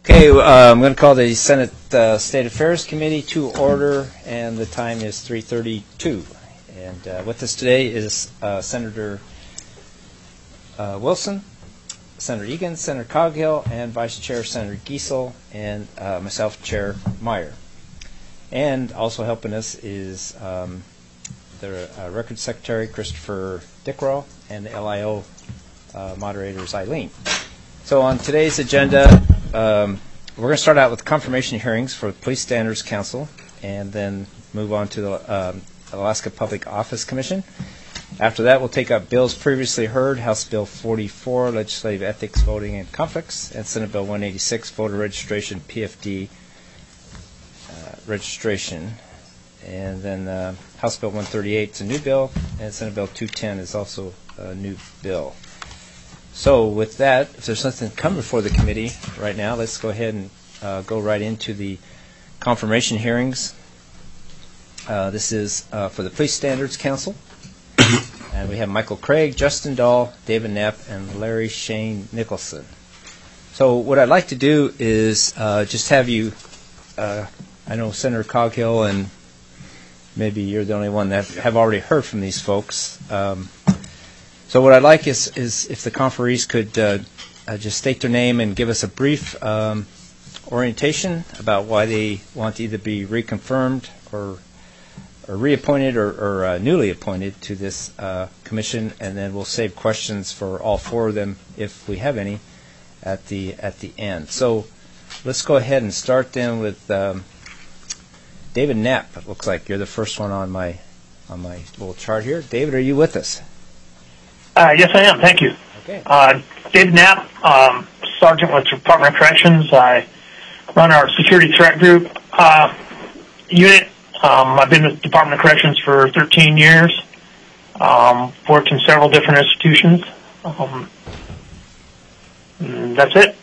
Okay, I'm going to call the Senate State Affairs Committee to order, and the time is 3:32. And with us today is Senator Wilson, Senator Egan, Senator Coghill, and Vice Chair Senator Giesel, and myself, Chair Meyer. And also helping us is the Record Secretary, Christopher Dickrell, and the LIO moderator is Eileen. So on today's agenda, we're going to start out with confirmation hearings for the Police Standards Council, and then move on to the Alaska Public Office Commission. After that, we'll take up bills previously heard: House Bill 44, Legislative Ethics, Voting, and Conflicts, and Senate Bill 186, Voter Registration, PFD registration. And then House Bill 138 is a new bill, and Senate Bill 210 is also a new bill. So with that, if there's something to come before the committee right now, let's go ahead and go right into the confirmation hearings. This is for the Police Standards Council. And we have Michael Craig, Justin Dahl, David Knapp, and Larry Shane Nicholson. So what I'd like to do is just have you, I know Senator Coghill and maybe you're the only one that have already heard from these folks. So what I'd like is if the conferees could just state their name and give us a brief orientation about why they want to either be reconfirmed or reappointed or newly appointed to this commission, and then we'll save questions for all four of them if we have any at the end. So let's go ahead and start then with David Knapp. It looks like you're the first one on my little chart here. David, are you with us? Yes, I am. Thank you. Okay. David Knapp, Sergeant with the Department of Corrections. I run our security threat group unit. I've been with the Department of Corrections for 13 years. Worked in several different institutions. That's it.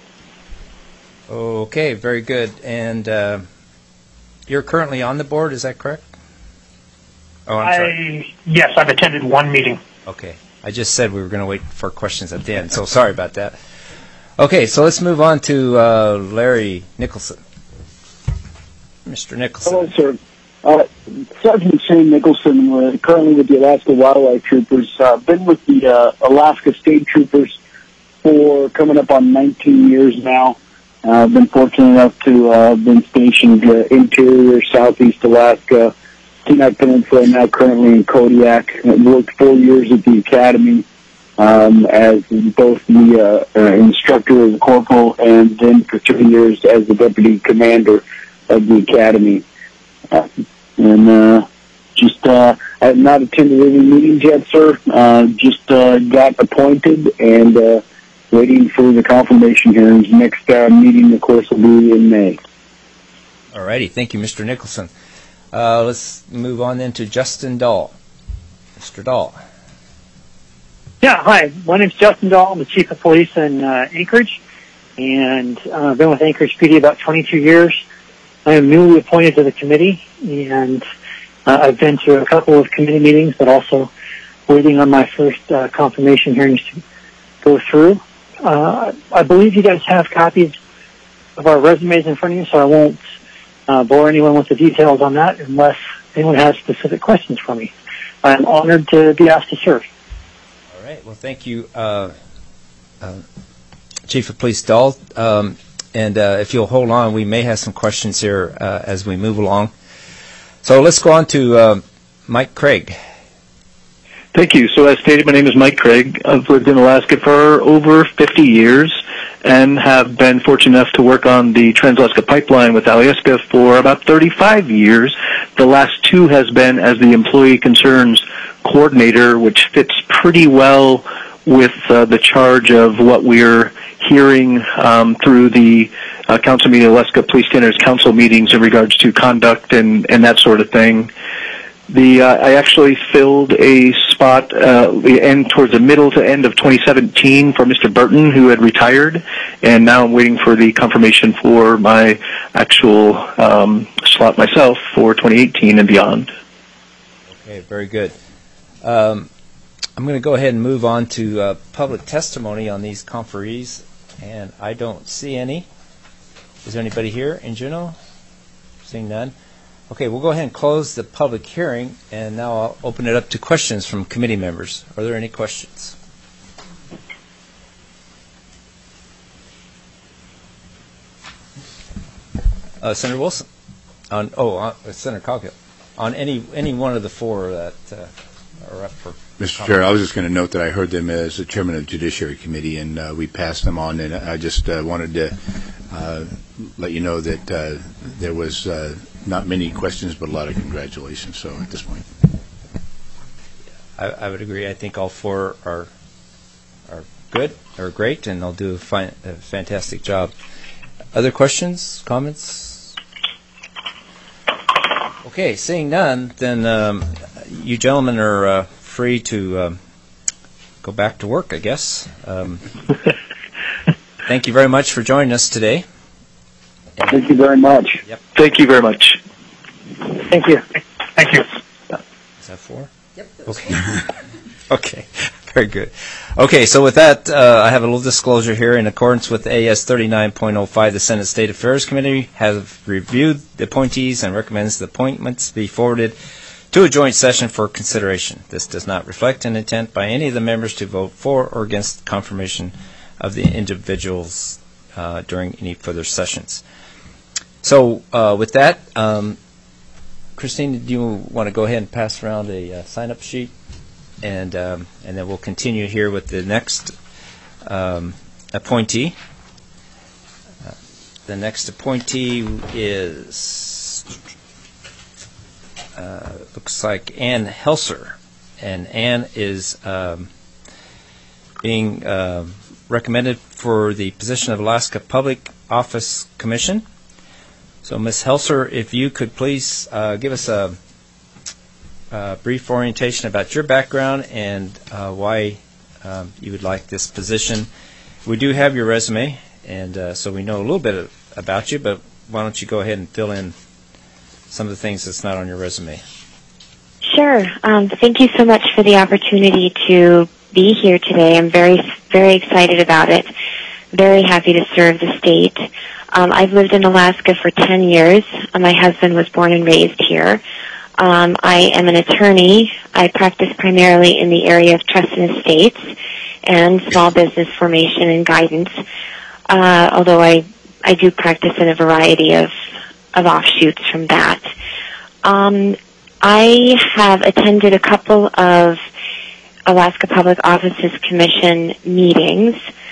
Okay, very good. And you're currently on the board, is that correct? Oh, I'm sorry. Yes, I've attended one meeting. Okay. I just said we were going to wait for questions at the end, so sorry about that. Okay, so let's move on to Larry Nicholson. Mr. Nicholson. Hello, sir. Sergeant Shane Nicholson, currently with the Alaska Wildlife Troopers. Been with the Alaska State Troopers for coming up on 19 years now. I've been fortunate enough to have been stationed interior, southeast Alaska, Kenai Peninsula, now currently in Kodiak. I worked 4 years at the academy as both the instructor as a corporal, and then for 3 years as the deputy commander of the academy. I have not attended any meetings yet, sir. Just got appointed and waiting for the confirmation hearings. Next meeting, of course, will be in May. All righty. Thank you, Mr. Nicholson. Let's move on then to Justin Dahl. Mr. Dahl. Yeah, hi. My name's Justin Dahl. I'm the Chief of Police in Anchorage, and I've been with Anchorage PD about 22 years. I am newly appointed to the committee, and I've been to a couple of committee meetings, but also waiting on my first confirmation hearings to go through. I believe you guys have copies of our resumes in front of you, so I won't bore anyone with the details on that unless anyone has specific questions for me. I'm honored to be asked to serve. All right. Well, thank you, Chief of Police Dahl. And if you'll hold on, we may have some questions here as we move along. So let's go on to Mike Craig. Thank you. So as stated, my name is Mike Craig. I've lived in Alaska for over 50 years and have been fortunate enough to work on the Trans-Alaska Pipeline with Alyeska for about 35 years. The last 2 has been as the Employee Concerns Coordinator, which fits pretty well with the charge of what we're hearing through the Council meeting, Alaska Police Standards Council meetings in regards to conduct and that sort of thing. I actually filled a spot towards the middle to end of 2017 for Mr. Burton, who had retired, and now I'm waiting for the confirmation for my actual slot myself for 2018 and beyond. Okay, very good. I'm going to go ahead and move on to public testimony on these conferees, and I don't see any. Is there anybody here in general? Seeing none. Okay, we'll go ahead and close the public hearing, and now I'll open it up to questions from committee members. Are there any questions? Senator Wilson, Senator Coghill, on any one of the four that are up for Mr. Chair, I was just going to note that I heard them as the chairman of the Judiciary Committee, and we passed them on, and I just wanted to let you know that there was not many questions, but a lot of congratulations, so at this point. I would agree. I think all four are good, or great, and they'll do a fantastic job. Other questions, comments? Okay, seeing none, then you gentlemen are free to go back to work, I guess. Thank you very much for joining us today. Thank you very much. Yep. Thank you very much. Thank you. Thank you. Is that four? Yep. Okay. Okay. Very good. Okay, so with that, I have a little disclosure here. In accordance with AS 39.05, the Senate State Affairs Committee has reviewed the appointees and recommends the appointments be forwarded to a joint session for consideration. This does not reflect an intent by any of the members to vote for or against confirmation of the individuals during any further sessions. So with that, Christine, do you want to go ahead and pass around a sign-up sheet? And then we'll continue here with the next appointee. The next appointee is, looks like Ann Helser. And Ann is being recommended for the position of Alaska Public Office Commission. So, Ms. Helser, if you could please give us a brief orientation about your background and why you would like this position. We do have your resume, and so we know a little bit about you, but why don't you go ahead and fill in some of the things that's not on your resume. Sure. Thank you so much for the opportunity to be here today. I'm very, very excited about it. Very happy to serve the state. I've lived in Alaska for 10 years. My husband was born and raised here. I am an attorney. I practice primarily in the area of trust and estates and small business formation and guidance, although I do practice in a variety of offshoots from that. I have attended a couple of Alaska Public Offices Commission meetings.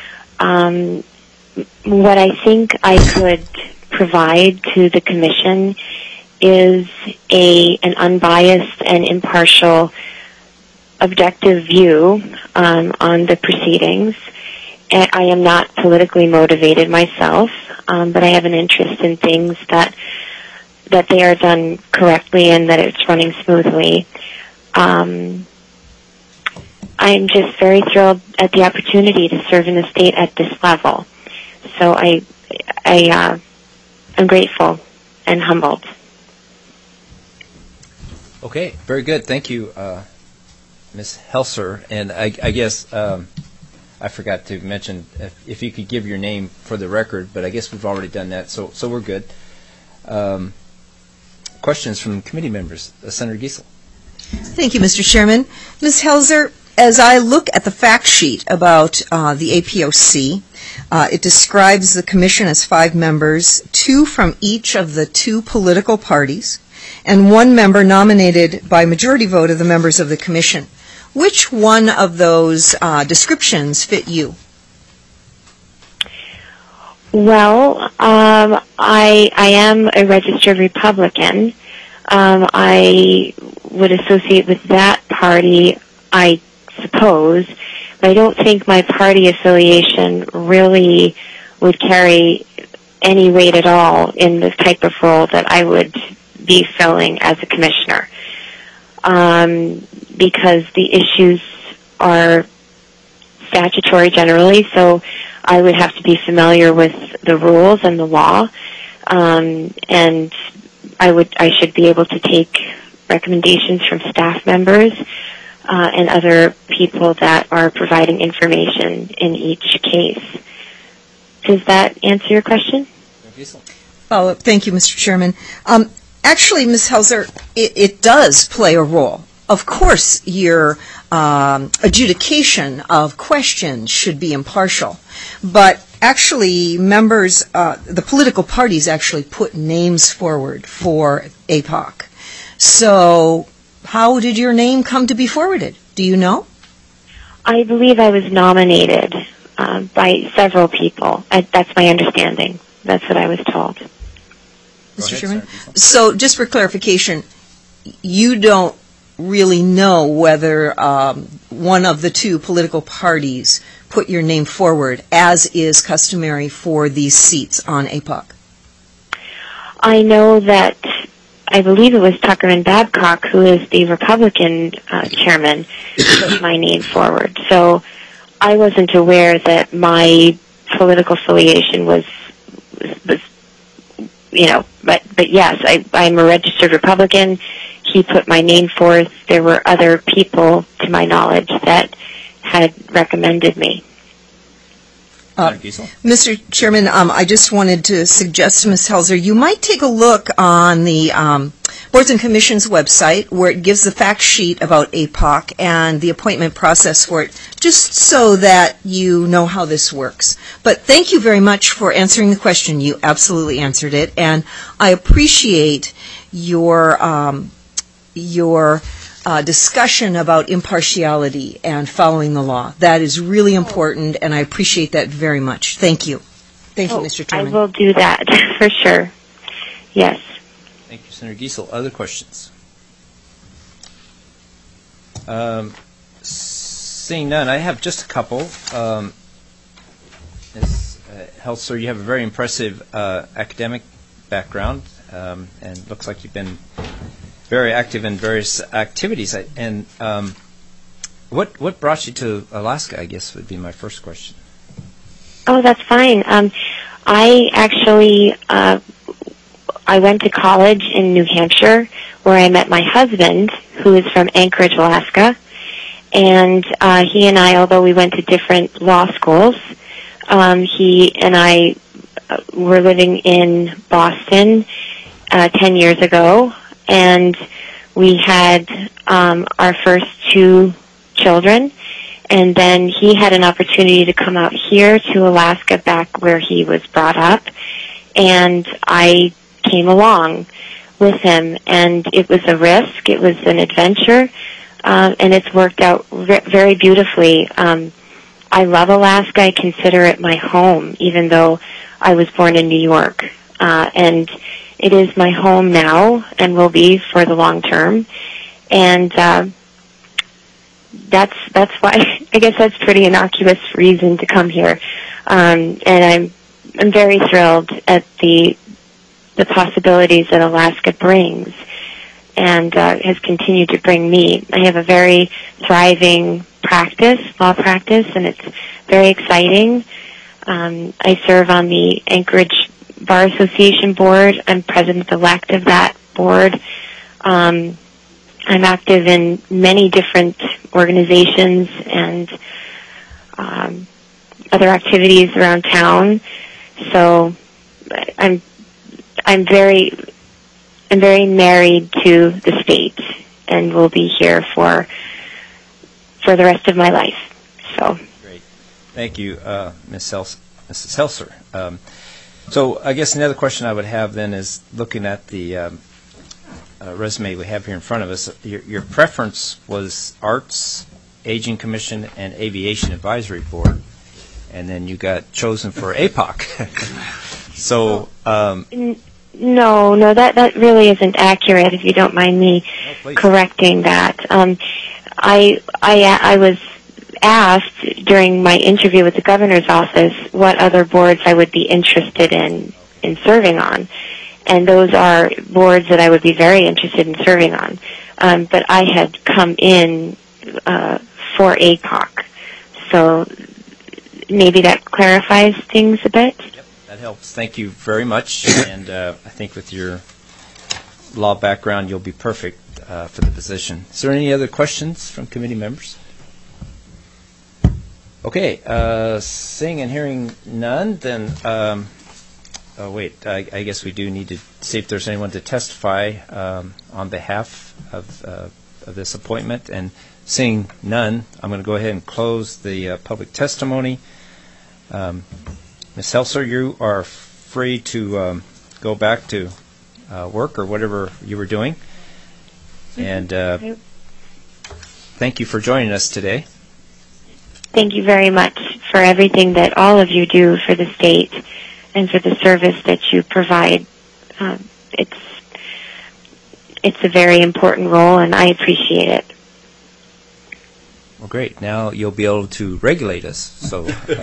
What I think I could provide to the Commission is an unbiased and impartial, objective view on the proceedings. I am not politically motivated myself, but I have an interest in things that they are done correctly and that it's running smoothly. I'm just very thrilled at the opportunity to serve in the state at this level. So I'm grateful and humbled. Okay, very good. Thank you, Ms. Helser. And I guess I forgot to mention if you could give your name for the record, but I guess we've already done that, so we're good. Questions from committee members? Senator Giesel. Thank you, Mr. Chairman. Ms. Helser, as I look at the fact sheet about the APOC, it describes the commission as 5 members, 2 from each of the 2 political parties, and 1 member nominated by majority vote of the members of the commission. Which one of those descriptions fit you? Well, I am a registered Republican. I would associate with that party, I suppose, but I don't think my party affiliation really would carry any weight at all in the type of role that I would be filling as a commissioner, because the issues are statutory generally, so I would have to be familiar with the rules and the law, and I should be able to take recommendations from staff members and other people that are providing information in each case. Does that answer your question? Follow-up. Thank you, Mr. Chairman. Actually, Ms. Helzer, it does play a role. Of course, your adjudication of questions should be impartial, but actually members, the political parties actually put names forward for APOC. So how did your name come to be forwarded? Do you know? I believe I was nominated by several people. That's my understanding. That's what I was told. Mr. Chairman? So just for clarification, you don't really know whether one of the two political parties put your name forward, as is customary for these seats on APOC? I know that I believe it was Tucker and Babcock, who is the Republican chairman, put my name forward. So I wasn't aware that my political affiliation was but yes, I'm a registered Republican. He put my name forth. There were other people, to my knowledge, that had recommended me. Mr. Chairman, I just wanted to suggest to Ms. Helzer, you might take a look on the Boards and Commissions website, where it gives the fact sheet about APOC and the appointment process for it, just so that you know how this works. But thank you very much for answering the question. You absolutely answered it, and I appreciate your discussion about impartiality and following the law. That is really important, and I appreciate that very much. Thank you. Thank you, Mr. Chairman. I will do that, for sure. Yes. Thank you, Senator Giesel. Other questions? Seeing none, I have just a couple. Ms. Helzer, you have a very impressive academic background, and looks like you've been very active in various activities. And what brought you to Alaska, I guess, would be my first question. Oh, that's fine. I actually, I went to college in New Hampshire, where I met my husband, who is from Anchorage, Alaska. And he and I, although we went to different law schools, he and I were living in Boston 10 years ago. And we had our first two children, and then he had an opportunity to come out here to Alaska, back where he was brought up, and I came along with him, and it was a risk, it was an adventure, and it's worked out very beautifully. I love Alaska. I consider it my home, even though I was born in New York, and it is my home now and will be for the long term. And that's why, I guess that's pretty innocuous reason to come here. And I'm very thrilled at the possibilities that Alaska brings and has continued to bring me. I have a very thriving law practice, and it's very exciting. I serve on the Anchorage Bar Association board. I'm president-elect of that board. I'm active in many different organizations and other activities around town. So I'm very married to the state, and will be here for the rest of my life. So great, thank you, Mrs. Helzer. So I guess another question I would have then is, looking at the resume we have here in front of us, your preference was Arts, Aging Commission, and Aviation Advisory Board, and then you got chosen for APOC. So no, that really isn't accurate, if you don't mind me correcting that. I was asked during my interview with the governor's office what other boards I would be interested in serving on, and those are boards that I would be very interested in serving on. But I had come in for APOC, so maybe that clarifies things a bit. Yep, that helps. Thank you very much, and I think with your law background, you'll be perfect for the position. Is there any other questions from committee members? Okay, seeing and hearing none, then oh, wait, I guess we do need to see if there's anyone to testify on behalf of this appointment. And seeing none, I'm going to go ahead and close the public testimony. Ms. Helser, you are free to go back to work or whatever you were doing. And thank you for joining us today. Thank you very much for everything that all of you do for the state and for the service that you provide. It's a very important role, and I appreciate it. Well, great. Now you'll be able to regulate us. So,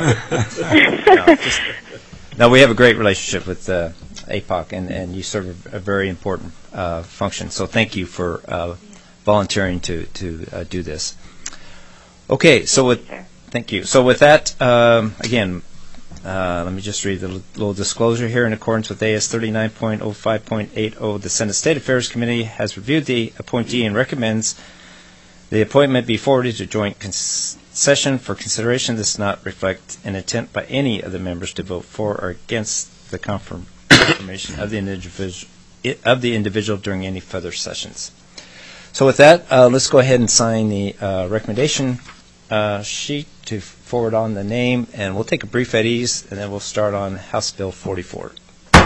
no, we have a great relationship with APOC, and you serve a very important function. So thank you for volunteering to do this. Okay, so thank you. So with that, again, let me just read a little disclosure here. In accordance with AS 39.05.80, the Senate State Affairs Committee has reviewed the appointee and recommends the appointment be forwarded to joint session for consideration. This does not reflect an intent by any of the members to vote for or against the confirmation of the individual during any further sessions. So with that, let's go ahead and sign the recommendation sheet to forward on the name, and we'll take a brief at ease, and then we'll start on House Bill 44.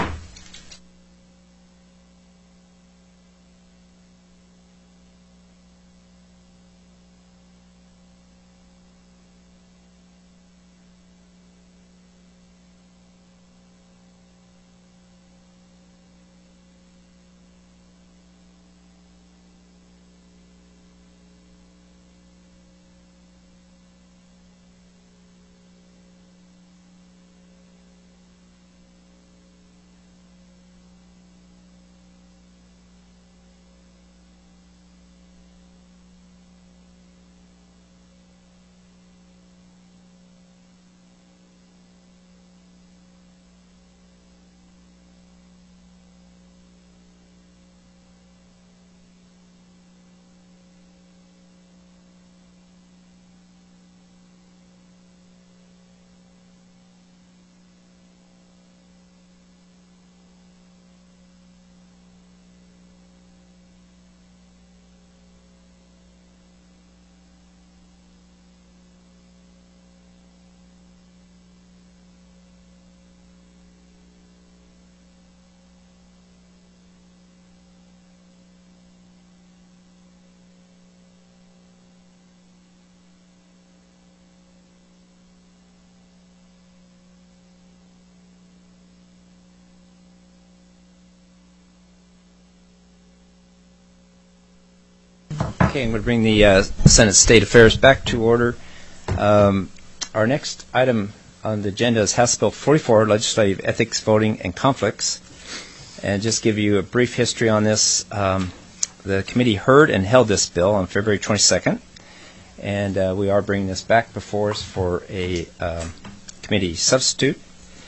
Okay, I'm going to bring the Senate State Affairs back to order. Our next item on the agenda is House Bill 44, Legislative Ethics, Voting, and Conflicts. And just give you a brief history on this. The committee heard and held this bill on February 22nd, and we are bringing this back before us for a committee substitute.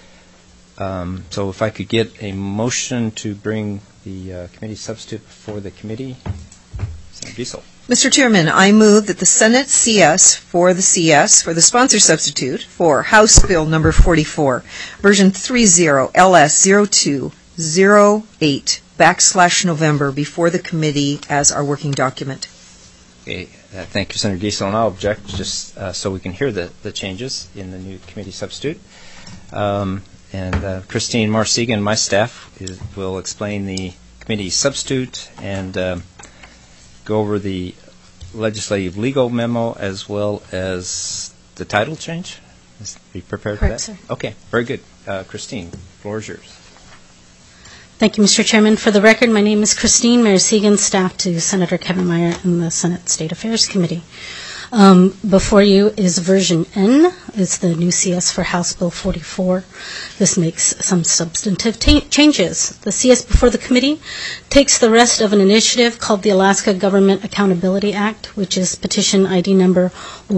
So if I could get a motion to bring the committee substitute before the committee. Senator Diesel. Mr. Chairman, I move that the Senate CS for the sponsor substitute for House Bill number 44, version 30 LS 0208/November before the committee as our working document. Okay, thank you, Senator Diesel, and I'll object just so we can hear the changes in the new committee substitute. And Christine Marsigan, my staff, will explain the committee substitute and go over the legislative legal memo as well as the title change. Are you prepared for that? Correct, sir. Okay, very good. Christine, the floor is yours. Thank you, Mr. Chairman. For the record, my name is Christine Marsigan, staff to Senator Kevin Meyer in the Senate State Affairs Committee. Before you is version N. It's the new CS for House Bill 44. This makes some substantive changes. The CS before the committee takes the rest of an initiative called the Alaska Government Accountability Act, which is petition ID number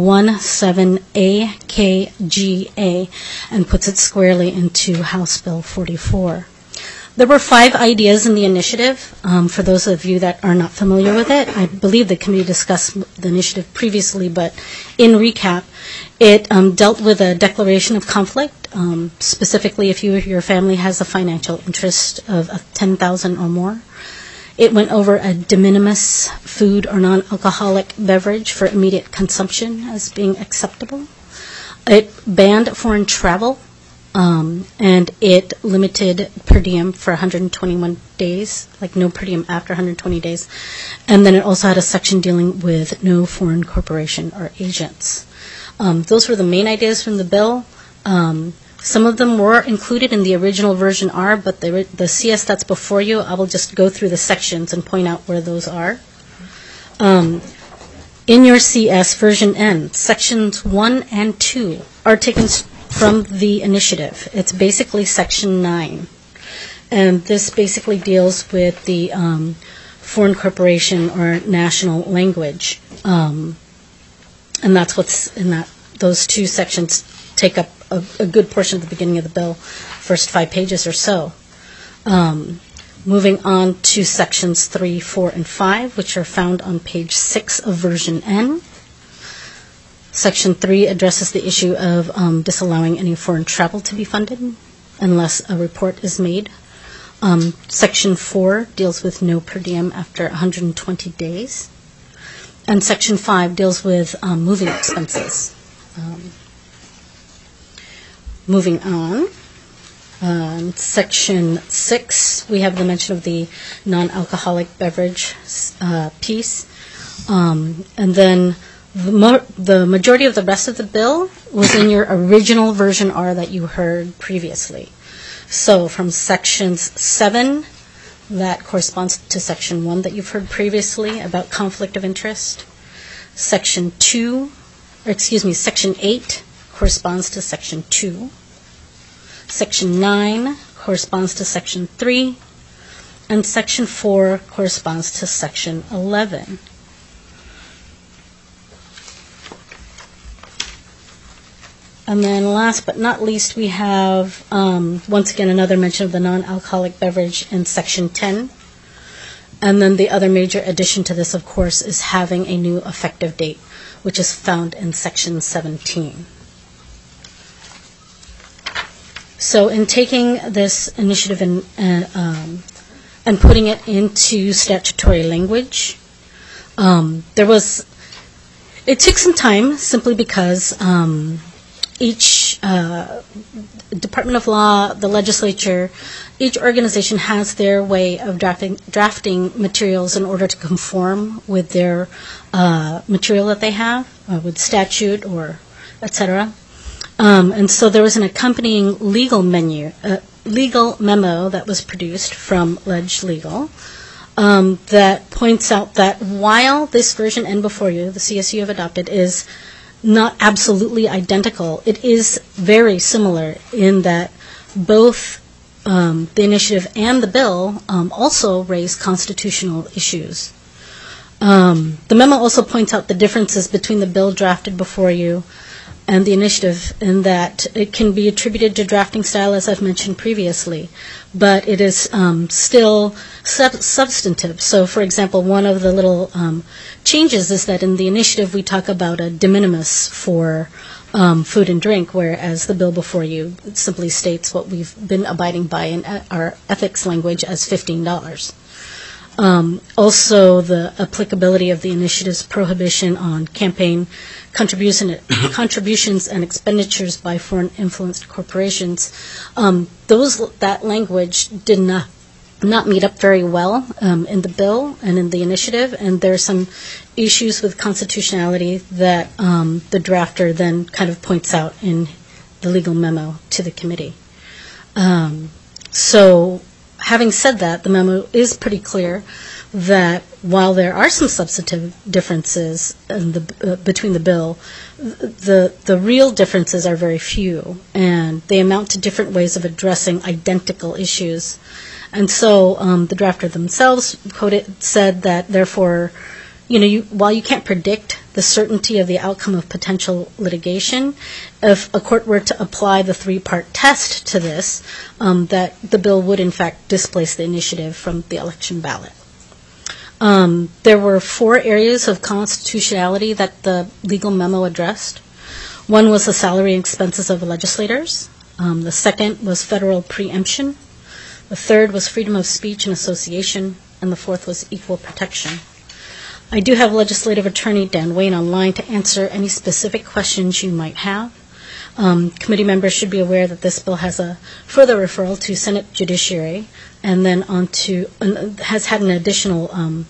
17AKGA, and puts it squarely into House Bill 44. There were 5 ideas in the initiative. For those of you that are not familiar with it, I believe the committee discussed the initiative previously, but in recap, It dealt with a declaration of conflict, specifically if you or your family has a financial interest of $10,000 or more. It went over a de minimis food or non-alcoholic beverage for immediate consumption as being acceptable. It banned foreign travel, and it limited per diem for 121 days, like no per diem after 120 days. And then it also had a section dealing with no foreign corporation or agents. Those were the main ideas from the bill. Some of them were included in the original version R, but the CS that's before you, I will just go through the sections and point out where those are. In your CS version N, sections 1 and 2 are taken from the initiative. It's basically section 9. And this basically deals with the foreign corporation or national language. And that's what's in that. Those two sections take up a good portion of the beginning of the bill, first 5 pages or so. Moving on to sections 3, 4, and 5, which are found on page 6 of version N. Section 3 addresses the issue of disallowing any foreign travel to be funded unless a report is made. Section 4 deals with no per diem after 120 days. And Section 5 deals with moving expenses. Moving on, Section 6, we have the mention of the non-alcoholic beverage piece. And then the majority of the rest of the bill was in your original version R that you heard previously. So from Sections 7, that corresponds to Section 1 that you've heard previously about conflict of interest. Section 8 corresponds to Section 2. Section 9 corresponds to Section 3. And Section 4 corresponds to Section 11. And then last but not least, we have, once again, another mention of the non-alcoholic beverage in Section 10. And then the other major addition to this, of course, is having a new effective date, which is found in Section 17. So in taking this initiative and putting it into statutory language, it took some time simply because each Department of Law, the legislature, each organization has their way of drafting materials in order to conform with their material that they have, with statute or et cetera. And so there was an accompanying legal memo that was produced from Ledge Legal that points out that while this version N before you, the CS you have adopted, is not absolutely identical, it is very similar in that both the initiative and the bill also raise constitutional issues. The memo also points out the differences between the bill drafted before you and the initiative, in that it can be attributed to drafting style, as I've mentioned previously, but it is still substantive. So, for example, one of the little changes is that in the initiative we talk about a de minimis for food and drink, whereas the bill before you simply states what we've been abiding by in our ethics language as $15. Also, the applicability of the initiative's prohibition on campaign contributions and expenditures by foreign-influenced corporations, that language did not meet up very well in the bill and in the initiative, and there are some issues with constitutionality that the drafter then kind of points out in the legal memo to the committee. So, having said that, the memo is pretty clear that while there are some substantive differences between the bill, the real differences are very few, and they amount to different ways of addressing identical issues. And so the drafter themselves said that, therefore, while you can't predict the certainty of the outcome of potential litigation, if a court were to apply the 3-part test to this, that the bill would in fact displace the initiative from the election ballot. There were 4 areas of constitutionality that the legal memo addressed. One was the salary and expenses of legislators. The second was federal preemption. The third was freedom of speech and association. And the fourth was equal protection. I do have Legislative Attorney Dan Wayne online to answer any specific questions you might have. Committee members should be aware that this bill has a further referral to Senate Judiciary, and then has had an additional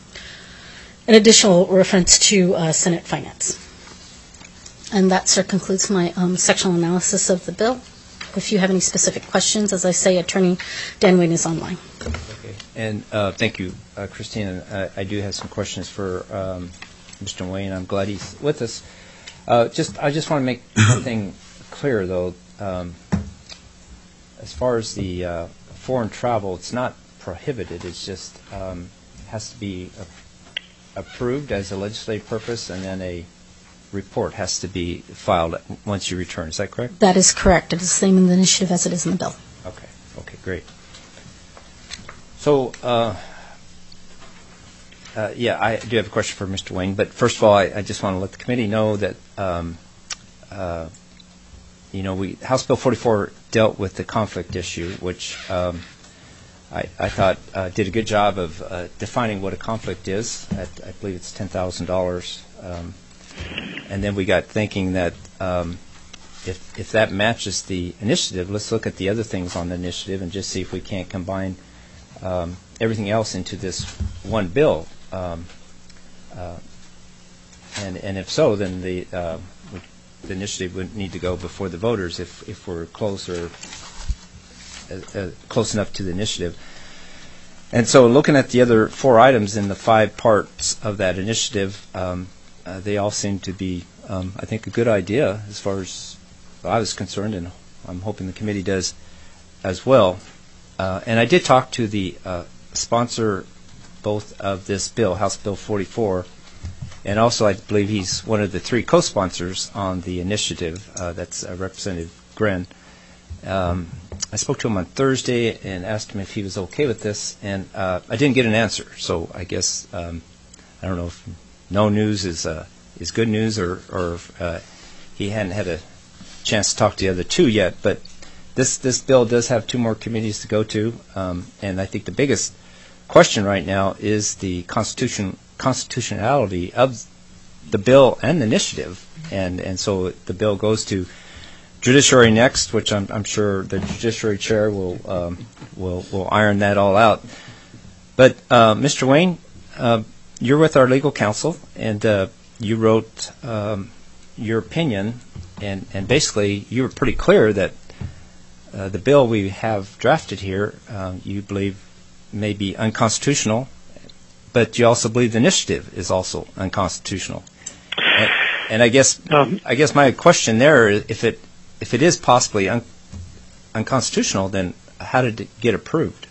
reference to Senate Finance. And that, sir, concludes my sectional analysis of the bill. If you have any specific questions, as I say, Attorney Dan Wayne is online. Okay. And thank you, Christine. I do have some questions for Mr. Wayne. I'm glad he's with us. I just want to make one thing clear, though. As far as the foreign travel, it's not prohibited. It's just has to be approved as a legislative purpose, and then a report has to be filed once you return. Is that correct? That is correct. It is the same in the initiative as it is in the bill. Okay. Okay, great. So, yeah, I do have a question for Mr. Wayne, but first of all, I just want to let the committee know that, House Bill 44 dealt with the conflict issue, which I thought did a good job of defining what a conflict is. I believe it's $10,000. And then we got thinking that if that matches the initiative, let's look at the other things on the initiative and just see if we can't combine everything else into this one bill. And if so, then the initiative would need to go before the voters if we're close enough to the initiative. And so looking at the other 4 items in the 5 parts of that initiative, they all seem to be, I think, a good idea as far as I was concerned, and I'm hoping the committee does as well. And I did talk to the sponsor both of this bill, House Bill 44, and also I believe he's one of the 3 co-sponsors on the initiative. That's Representative Gren. I spoke to him on Thursday and asked him if he was okay with this, and I didn't get an answer. So I guess I don't know if no news is good news, or he hadn't had a chance to talk to the other 2 yet. But this bill does have 2 more committees to go to, and I think the biggest question right now is the constitutionality of the bill and the initiative, and so the bill goes to Judiciary next, which I'm sure the Judiciary Chair will iron that all out. But Mr. Wayne, you're with our legal counsel, and you wrote your opinion, and basically you were pretty clear that the bill we have drafted here you believe may be unconstitutional, but you also believe the initiative is also unconstitutional. And I guess my question there, if it is possibly unconstitutional, then how did it get approved?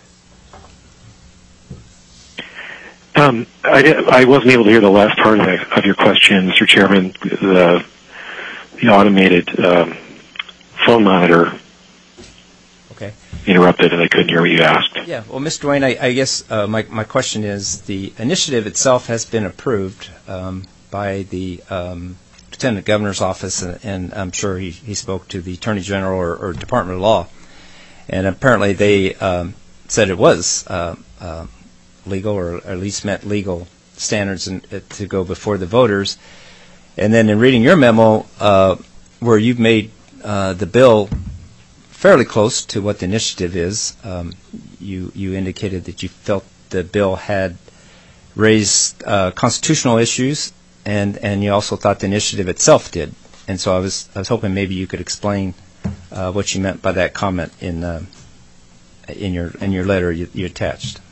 I wasn't able to hear the last part of your question, Mr. Chairman. The automated phone monitor interrupted, and I couldn't hear what you asked. Yeah, well, Mr. Wayne, I guess my question is, the initiative itself has been approved by the Lieutenant Governor's office, and I'm sure he spoke to the Attorney General or Department of Law, and apparently they said it was legal, or at least met legal standards to go before the voters. And then in reading your memo, where you've made the bill fairly close to what the initiative is, you indicated that you felt the bill had raised constitutional issues, and you also thought the initiative itself did. And so I was hoping maybe you could explain what you meant by that comment in your letter you attached.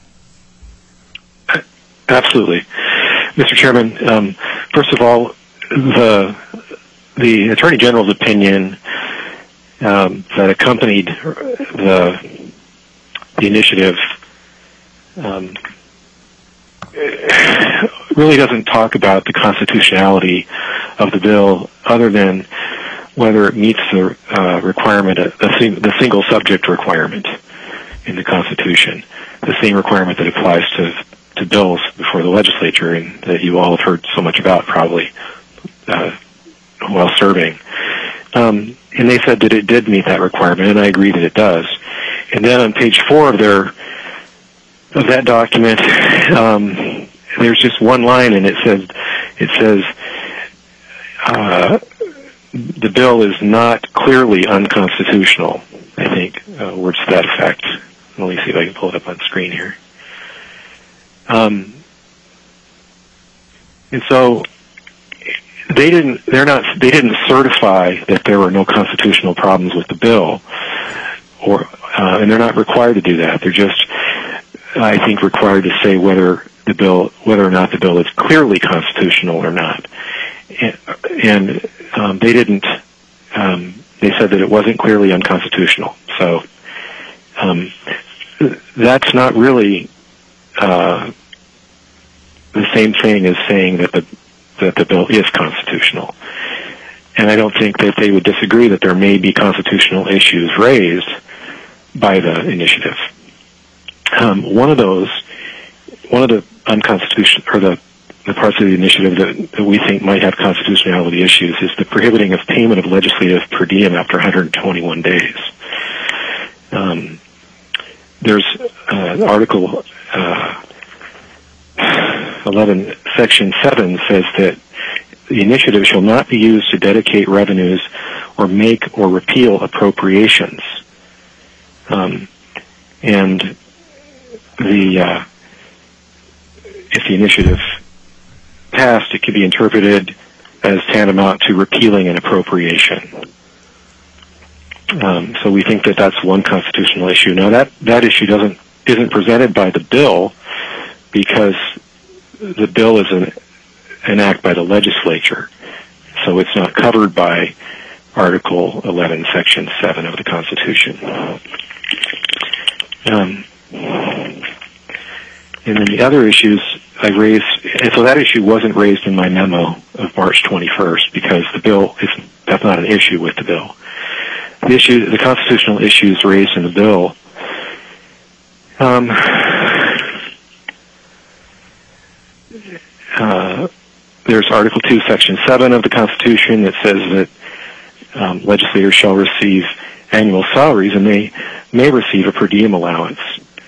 Absolutely, Mr. Chairman. First of all, the Attorney General's opinion that accompanied the initiative really doesn't talk about the constitutionality of the bill, other than whether it meets the requirement, the single subject requirement in the Constitution, the same requirement that applies to bills before the legislature, and that you all have heard so much about probably while serving. And they said that it did meet that requirement, and I agree that it does. And then on page 4 of that document, there's just one line, and it says the bill is not clearly unconstitutional. I think words to that effect. Let me see if I can pull it up on screen here. And so they didn't certify that there were no constitutional problems with the bill, and they're not required to do that. They're just, I think, required to say whether or not the bill is clearly constitutional or not. And they didn't. They said that it wasn't clearly unconstitutional. So that's not really the same thing as saying that the bill is constitutional. And I don't think that they would disagree that there may be constitutional issues raised by the initiative. One of the unconstitutional, or the parts of the initiative that we think might have constitutionality issues is the prohibiting of payment of legislative per diem after 121 days. There's Article 11, Section 7 says that the initiative shall not be used to dedicate revenues or make or repeal appropriations. And if the initiative passed, it could be interpreted as tantamount to repealing an appropriation. So we think that that's one constitutional issue. Now that issue isn't presented by the bill because the bill is an act by the legislature, so it's not covered by Article 11, Section 7 of the Constitution. And then the other issues I raised, and so that issue wasn't raised in my memo of March 21st because that's not an issue with the bill. The constitutional issues raised in the bill, there's Article 2, Section 7 of the Constitution that says that legislators shall receive annual salaries and they may receive a per diem allowance.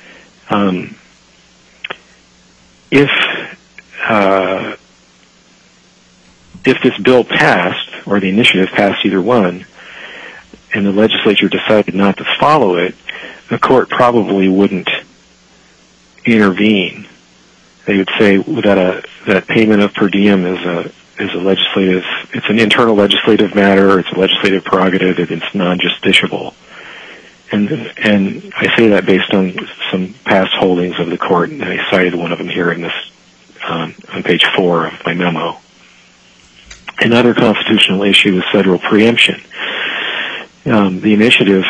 If this bill passed, or the initiative passed, either one, and the legislature decided not to follow it, the court probably wouldn't intervene. They would say that payment of per diem is it's an internal legislative matter, it's a legislative prerogative, it's non-justiciable. And I say that based on some past holdings of the court, and I cited one of them here in this on page 4 of my memo. Another constitutional issue is federal preemption. The initiative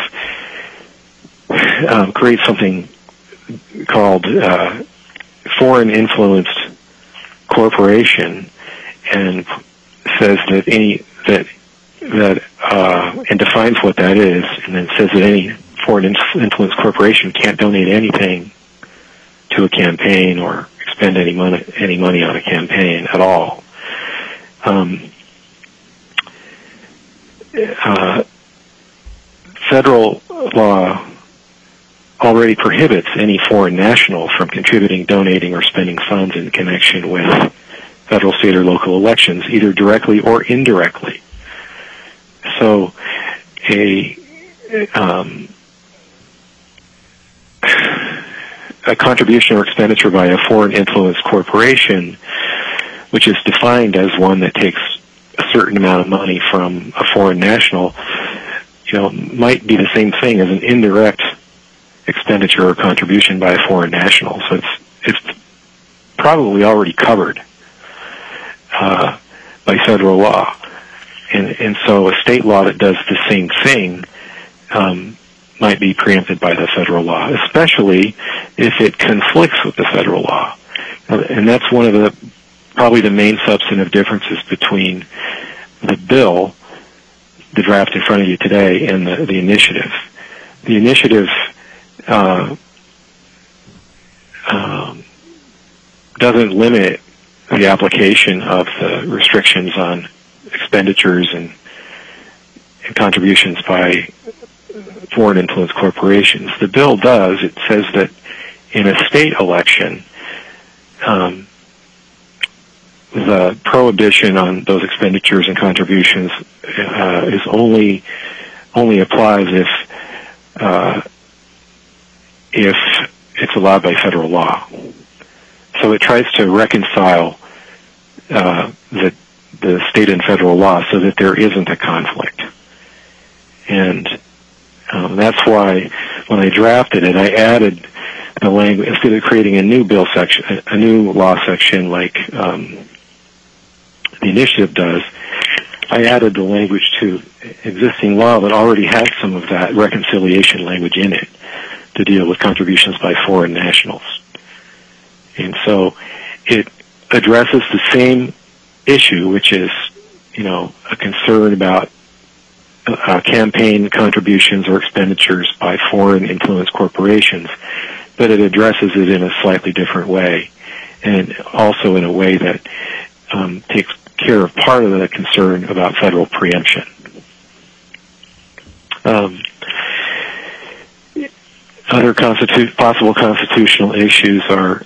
creates something called foreign influenced corporation, and says that and defines what that is, and then says that any foreign influence corporation can't donate anything to a campaign or expend any money on a campaign at all. Federal law already prohibits any foreign national from contributing, donating, or spending funds in connection with federal, state, or local elections, either directly or indirectly. So a contribution or expenditure by a foreign influence corporation, which is defined as one that takes a certain amount of money from a foreign national, might be the same thing as an indirect expenditure or contribution by a foreign national. So it's probably already covered by federal law. And so a state law that does the same thing might be preempted by the federal law, especially if it conflicts with the federal law. And that's one of probably the main substantive differences between the bill, the draft in front of you today, and the initiative. The initiative doesn't limit the application of the restrictions on expenditures and contributions by foreign influence corporations. The bill does. It says that in a state election, the prohibition on those expenditures and contributions is only applies if it's allowed by federal law. So it tries to reconcile the state and federal law so that there isn't a conflict. And that's why when I drafted it, I added the language, instead of creating a new bill section, a new law section like the initiative does, I added the language to existing law that already has some of that reconciliation language in it to deal with contributions by foreign nationals. And so it addresses the same issue, which is, a concern about campaign contributions or expenditures by foreign influence corporations, but it addresses it in a slightly different way, and also in a way that takes care of part of the concern about federal preemption. Other possible constitutional issues are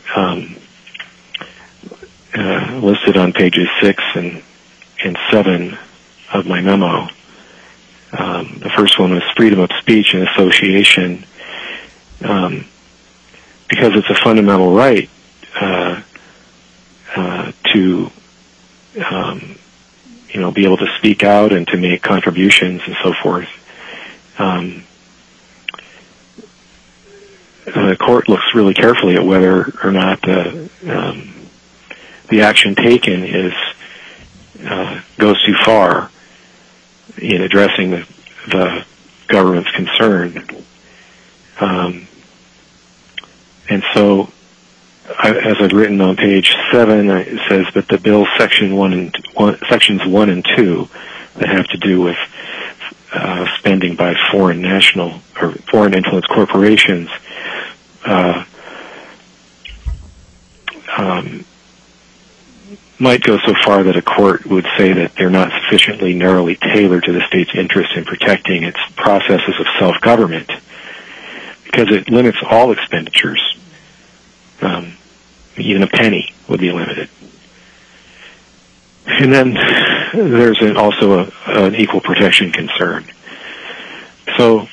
listed on pages 6 and 7 of my memo. The first one was freedom of speech and association, because it's a fundamental right to be able to speak out and to make contributions and so forth. The court looks really carefully at whether or not the action taken goes too far in addressing the government's concern. And so, as I've written on page 7, it says that the bill's sections 1 and 2 that have to do with spending by foreign national or foreign influence corporations might go so far that a court would say that they're not sufficiently narrowly tailored to the state's interest in protecting its processes of self-government, because it limits all expenditures. Even a penny would be limited. And then there's also an equal protection concern. So,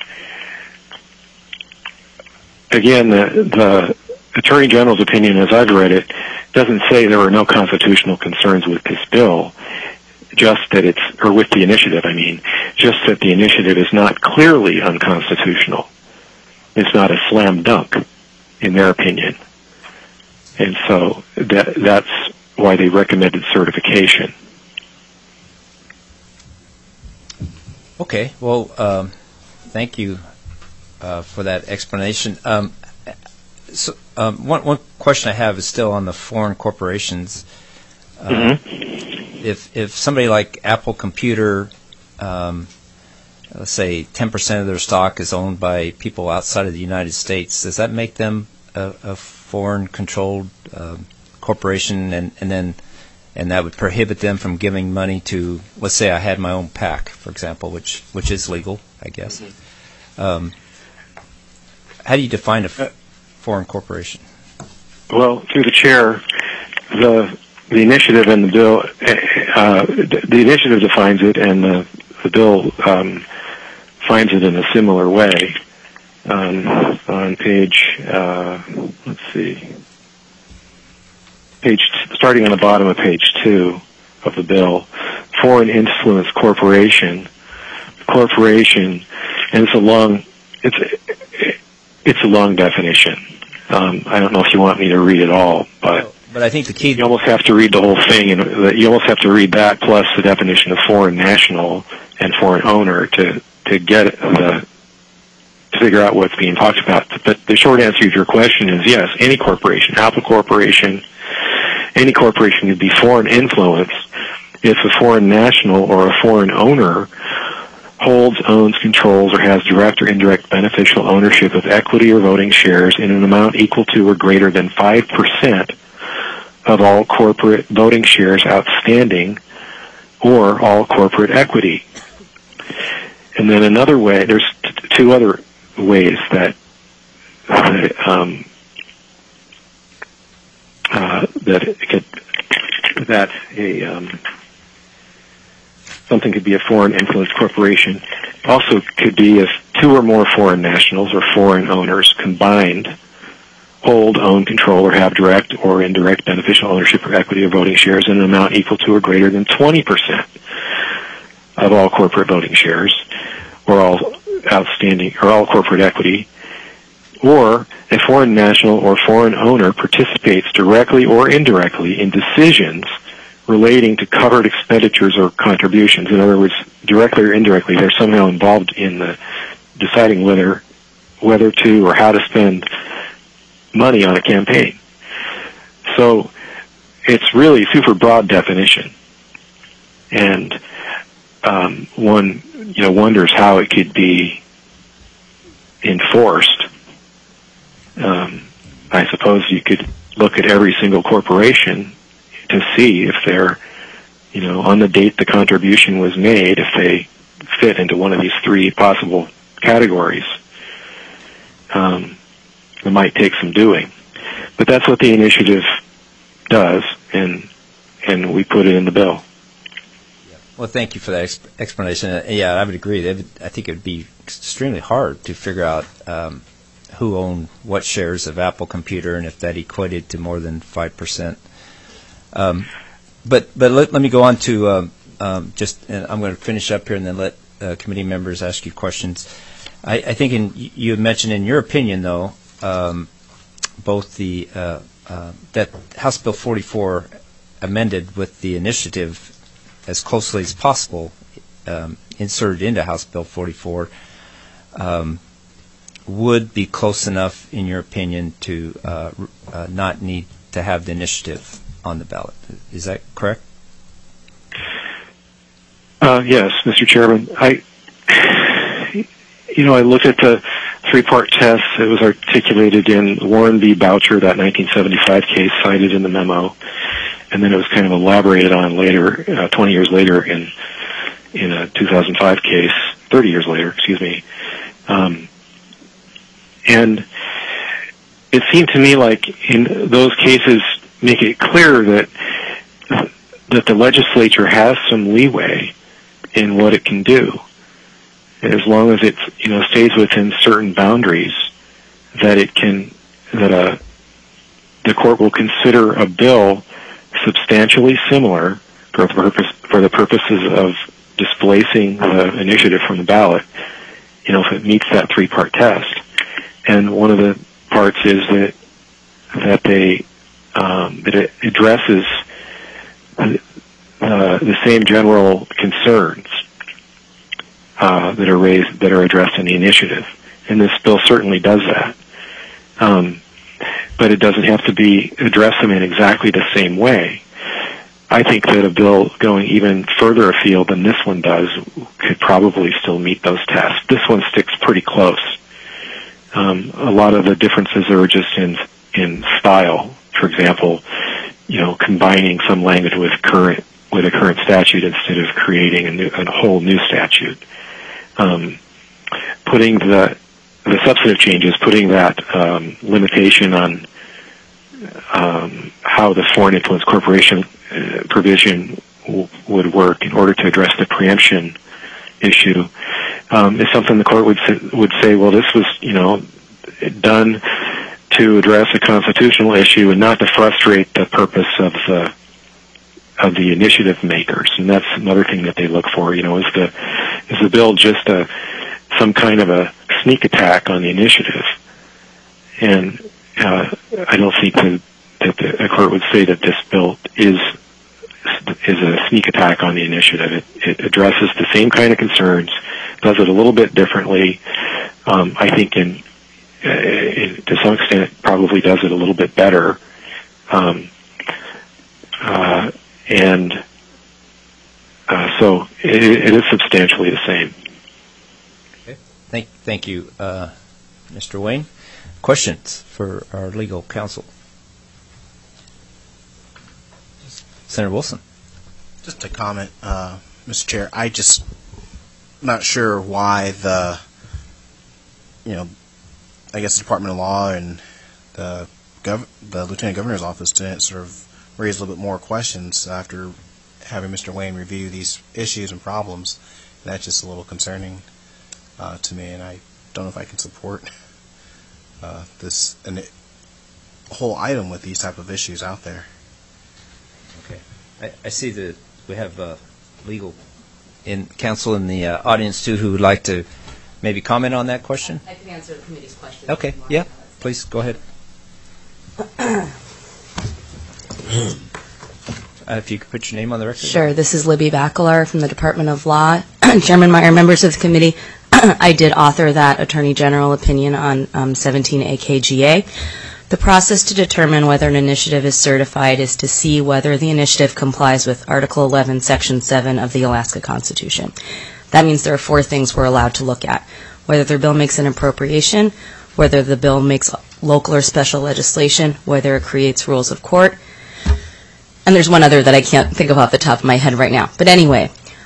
again, the Attorney General's opinion, as I've read it, doesn't say there are no constitutional concerns with this bill, just that with the initiative, just that the initiative is not clearly unconstitutional. It's not a slam dunk, in their opinion. And so that's why they recommended certification. Okay, well, thank you for that explanation. So, one question I have is still on the foreign corporations. If somebody like Apple Computer, let's say 10% of their stock is owned by people outside of the United States, does that make them a foreign-controlled corporation, and that would prohibit them from giving money to, let's say I had my own PAC, for example, which is legal, I guess. How do you define a foreign corporation? Well, through the chair, the initiative and the bill, the initiative defines it, and the bill finds it in a similar way. On page, starting on the bottom of page 2 of the bill, foreign influence corporation, and it's a long definition. I don't know if you want me to read it all, but I think the key, you almost have to read the whole thing, and you almost have to read that plus the definition of foreign national and foreign owner to get to figure out what's being talked about. But the short answer to your question is yes, any corporation, Apple Corporation, any corporation could be foreign influence if a foreign national or a foreign owner holds, owns, controls, or has direct or indirect beneficial ownership of equity or voting shares in an amount equal to or greater than 5% of all corporate voting shares outstanding or all corporate equity. And then another way, there's two other ways that something could be a foreign influence corporation. Also could be if two or more foreign nationals or foreign owners combined hold, own, control, or have direct or indirect beneficial ownership or equity or voting shares in an amount equal to or greater than 20% of all corporate voting shares or all outstanding or all corporate equity, or a foreign national or foreign owner participates directly or indirectly in decisions relating to covered expenditures or contributions. In other words, directly or indirectly, they're somehow involved in the deciding whether to or how to spend money on a campaign. So it's really a super broad definition, and one wonders how it could be enforced. I suppose you could look at every single corporation to see if they're, on the date the contribution was made, if they fit into one of these three possible categories. It might take some doing. But that's what the initiative does, and we put it in the bill. Well, thank you for that explanation. Yeah, I would agree. I think it would be extremely hard to figure out who owned what shares of Apple Computer and if that equated to more than 5%. But let me go on to and I'm going to finish up here and then let committee members ask you questions. I think you had mentioned in your opinion, though, both the that House Bill 44 amended with the initiative as closely as possible inserted into House Bill 44 would be close enough, in your opinion, to not need to have the initiative on the ballot. Is that correct? Yes, Mr. Chairman. I looked at the three-part test that was articulated in Warren v. Boucher, that 1975 case cited in the memo, and then it was kind of elaborated on later, 20 years later in a 2005 case, 30 years later, excuse me. And it seemed to me like in those cases make it clear that the legislature has some leeway in what it can do, as long as it stays within certain boundaries, that the court will consider a bill substantially similar for the purposes of displacing the initiative from the ballot, if it meets that three-part test. And one of the parts is that it addresses the same general concerns that are addressed in the initiative, and this bill certainly does that. But it doesn't have to address them in exactly the same way. I think that a bill going even further afield than this one does could probably still meet those tests. This one sticks pretty close. A lot of the differences are just in style. For example, combining some language with a current statute instead of creating a whole new statute. Putting the substantive changes, putting that limitation on how the foreign influence corporation provision would work in order to address the preemption issue is something the court would say, well, this was done to address a constitutional issue and not to frustrate the purpose of the initiative makers. And that's another thing that they look for. Is the bill just some kind of a sneak attack on the initiative? And I don't think that a court would say that this bill is a sneak attack on the initiative. It addresses the same kind of concerns, does it a little bit differently. I think to some extent it probably does it a little bit better. So it is substantially the same. Okay. Thank you, Mr. Wayne. Questions for our legal counsel? Senator Wilson. Just a comment, Mr. Chair. I just not sure why the, I guess the Department of Law and the Lieutenant Governor's office didn't sort of raise a little bit more questions after having Mr. Wayne review these issues and problems. That's just a little concerning to me, and I don't know if I can support this whole item with these type of issues out there. Okay. I see that we have legal counsel in the audience, too, who would like to maybe comment on that question. I can answer the committee's question. Okay, yeah, please, go ahead. If you could put your name on the record. Sure. This is Libby Bacalar from the Department of Law. Chairman Meyer, members of the committee, I did author that Attorney General opinion on 17 AKGA. The process to determine whether an initiative is certified is to see whether the initiative complies with Article 11, Section 7 of the Alaska Constitution. That means there are 4 things we're allowed to look at: whether the bill makes an appropriation, whether the bill makes local or special legislation, whether it creates rules of court, and there's one other that I can't think of off the top of my head right now. But anyway,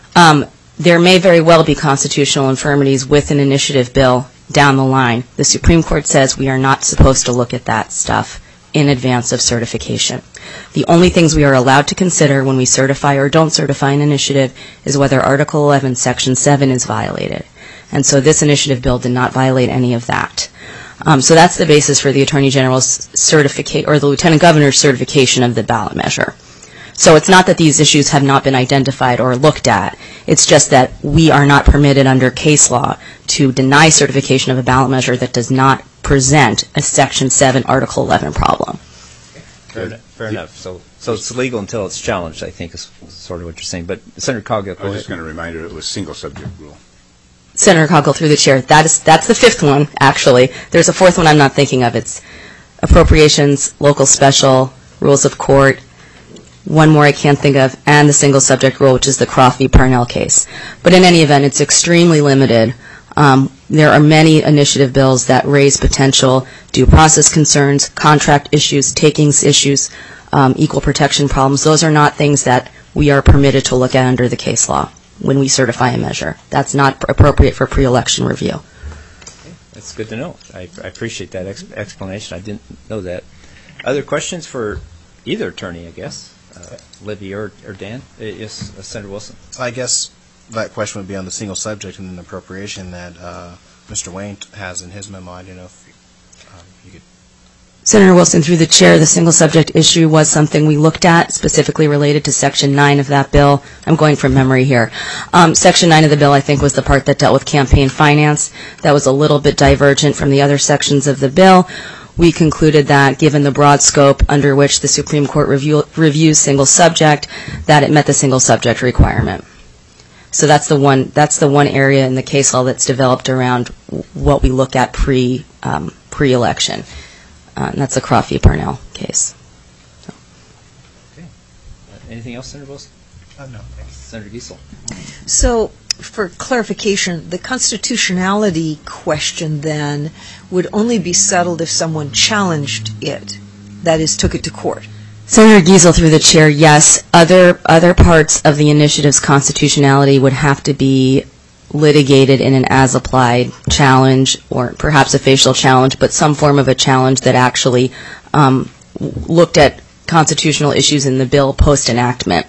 there may very well be constitutional infirmities with an initiative bill down the line. The Supreme Court says we are not supposed to look at that stuff in advance of certification. The only things we are allowed to consider when we certify or don't certify an initiative is whether Article 11, Section 7 is violated. And so this initiative bill did not violate any of that. So that's the basis for the Attorney General's certificate, or the Lieutenant Governor's certification of the ballot measure. So it's not that these issues have not been identified or looked at. It's just that we are not permitted under case law to deny certification of a ballot measure that does not present a Section 7, Article 11 problem. Fair enough. So it's legal until it's challenged, I think, is sort of what you're saying. But Senator Coghill, I was just going to remind her it was single subject rule. Senator Coghill, through the chair, that's the 5th one, actually. There's a 4th one I'm not thinking of. It's appropriations, local special, rules of court, one more I can't think of, and the single subject rule, which is the Croft v. Parnell case. But in any event, it's extremely limited. There are many initiative bills that raise potential due process concerns, contract issues, takings issues, equal protection problems. Those are not things that we are permitted to look at under the case law when we certify a measure. That's not appropriate for pre-election review. Okay. That's good to know. I appreciate that explanation. I didn't know that. Other questions for either attorney, I guess? Libby or Dan? Yes, Senator Wilson. I guess that question would be on the single subject and an appropriation that Mr. Wayne has in his memo. I don't know if you could. Senator Wilson, through the chair, the single subject issue was something we looked at, specifically related to Section 9 of that bill. I'm going from memory here. Section 9 of the bill, I think, was the part that dealt with campaign finance. That was a little bit divergent from the other sections of the bill. We concluded that, given the broad scope under which the Supreme Court reviews single subject, that it met the single subject requirement. So that's the one area in the case law that's developed around what we look at pre-election. And that's the Croft v. Parnell case. So. Okay. Anything else, Senator Wilson? No, thanks. Senator Giesel. So, for clarification, the constitutionality question then would only be settled if someone challenged it, that is, took it to court. Senator Giesel, through the chair, yes. Other parts of the initiative's constitutionality would have to be litigated in an as-applied challenge, or perhaps a facial challenge, but some form of a challenge that actually looked at constitutional issues in the bill post-enactment.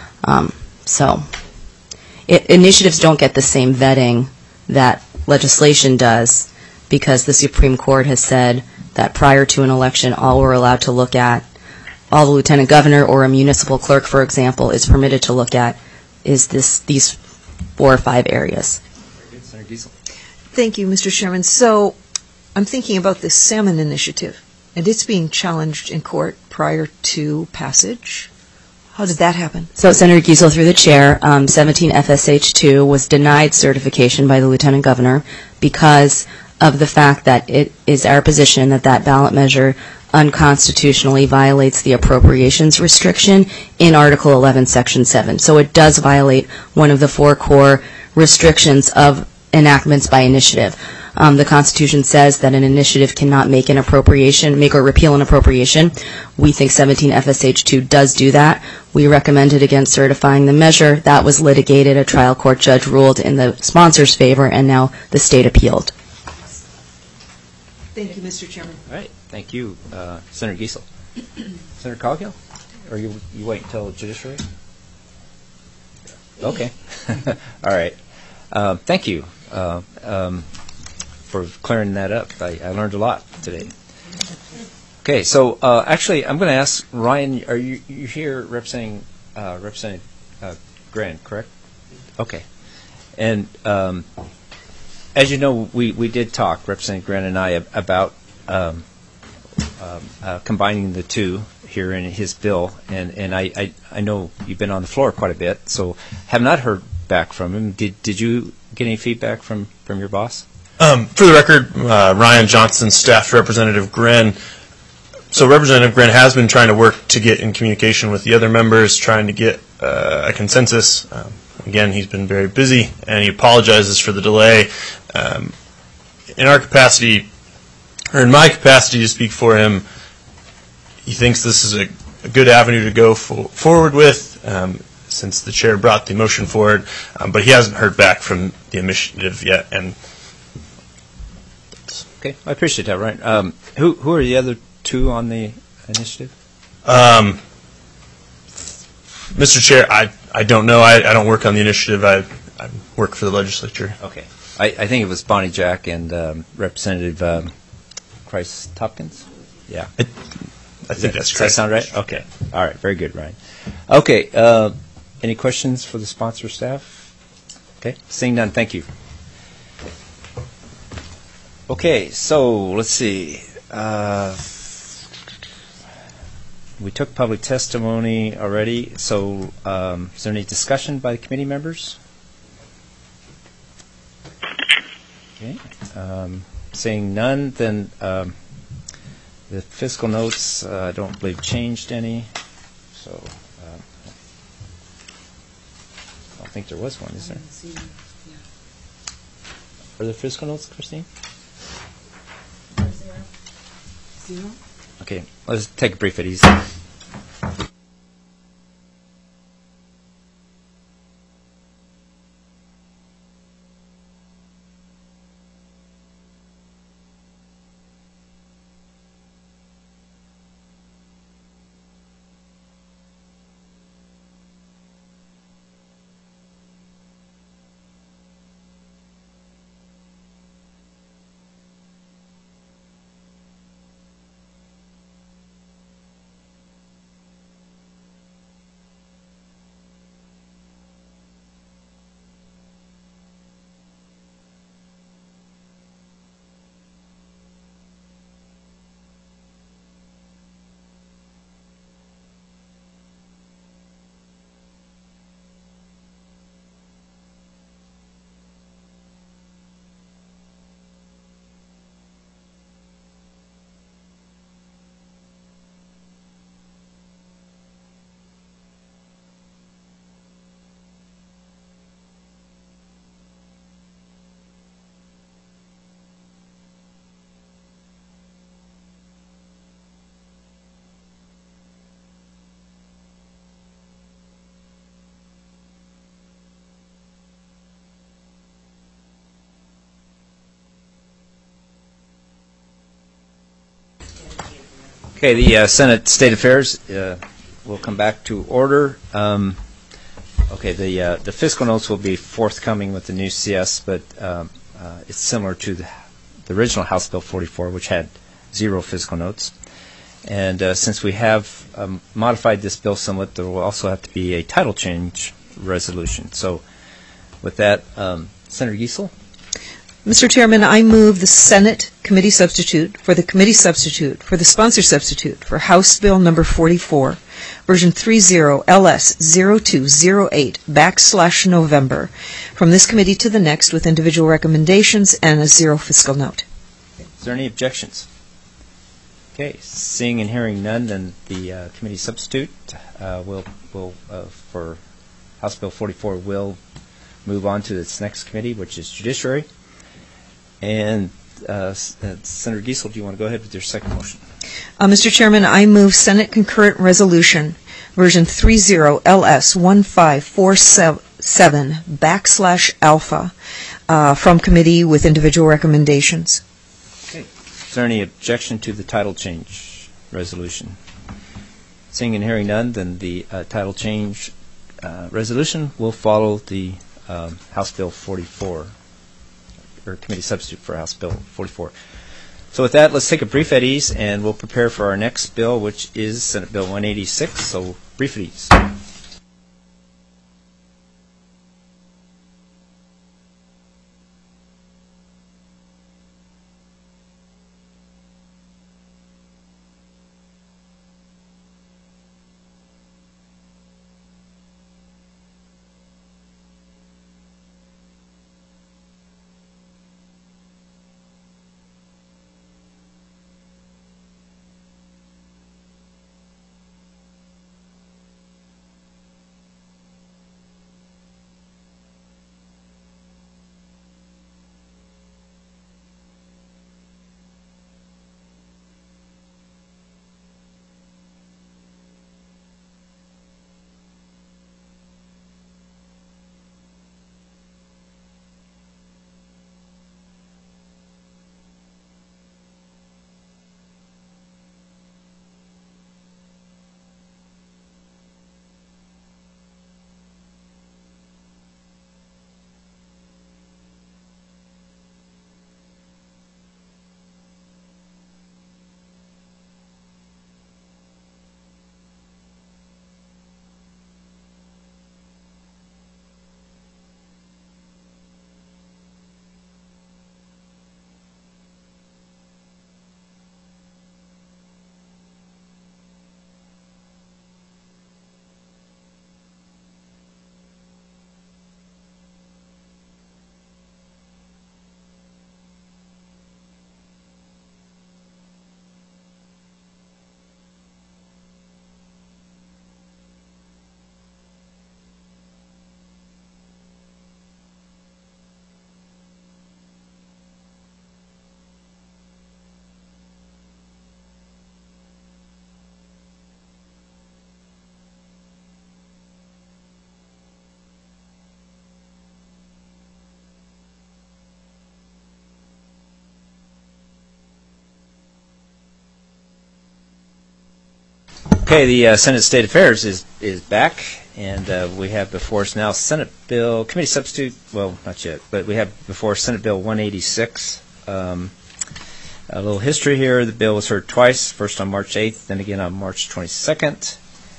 Initiatives don't get the same vetting that legislation does, because the Supreme Court has said that prior to an election, all we're allowed to look at, all the lieutenant governor or a municipal clerk, for example, is permitted to look at, is these 4 or 5 areas. Very good. Senator Giesel. Thank you, Mr. Chairman. So I'm thinking about this salmon initiative, and it's being challenged in court prior to passage. How did that happen? So, Senator Giesel, through the chair, 17 FSH2 was denied certification by the lieutenant governor because of the fact that it is our position that that ballot measure unconstitutionally violates the appropriations restriction in Article 11, Section 7. So it does violate one of the 4 core restrictions of enactments by initiative. The Constitution says that an initiative cannot make or repeal an appropriation. We think 17 FSH2 does do that. We recommended against certifying the measure. That was litigated. A trial court judge ruled in the sponsor's favor, and now the state appealed. Thank you, Mr. Chairman. All right. Thank you, Senator Giesel. Senator Coghill? Or you wait until judiciary? Okay. All right. Thank you for clearing that up. I learned a lot today. Okay, so actually, I'm going to ask Ryan. Are you here representing Representative Gren, correct? Okay. And as you know, we did talk, Representative Gren and I, about combining the two here in his bill, and I know you've been on the floor quite a bit, so have not heard back from him. Did you get any feedback from your boss? For the record, Ryan Johnson, staff to Representative Gren. So Representative Gren has been trying to work to get in communication with the other members, trying to get a consensus. Again, he's been very busy, and he apologizes for the delay. In our capacity, or in my capacity to speak for him, he thinks this is a good avenue to go forward with, since the chair brought the motion forward, but he hasn't heard back from the initiative yet. And okay, I appreciate that, Ryan. Who are the other two on the initiative? Mr. Chair, I don't know. I don't work on the initiative. I work for the legislature. Okay. I think it was Bonnie Jack and Representative Christ Tompkins? Yeah. I think that's correct. Does that sound right? Okay. All right. Very good, Ryan. Okay. Any questions for the sponsor staff? Okay. Seeing none, thank you. Okay. So let's see. We took public testimony already. So is there any discussion by the committee members? Okay. Seeing none, then the fiscal notes, I don't believe changed any. So I don't think there was one, is there? Are there fiscal notes, Christine? Zero. Okay, let's take a brief at ease. Okay, the Senate State Affairs will come back to order. Okay, the fiscal notes will be forthcoming with the new CS, but it's similar to the original House Bill 44, which had 0 fiscal notes. And since we have modified this bill somewhat, there will also have to be a title change resolution. So with that, Senator Giesel? Mr. Chairman, I move the Senate committee substitute for the committee substitute for the sponsor substitute for House Bill number 44, version 30 LS 0208/November, from this committee to the next with individual recommendations and a 0 fiscal note. Is there any objections? Okay, seeing and hearing none, then the committee substitute will for House Bill 44 will move on to its next committee, which is Judiciary. And Senator Giesel, do you want to go ahead with your second motion? Mr. Chairman, I move Senate Concurrent Resolution, version 30-LS1547 / from committee with individual recommendations. Okay. Is there any objection to the title change resolution? Seeing and hearing none, then the title change resolution will follow the House Bill 44, or committee substitute for House Bill 44. So with that, let's take a brief at ease, and we'll prepare for our next bill, which is Senate Bill 186. So brief at ease. Okay, the Senate State Affairs is back, and we have before us now Senate Bill, committee substitute, well, not yet, but we have before us Senate Bill 186. A little history here. The bill was heard twice, first on March 8th, then again on March 22nd.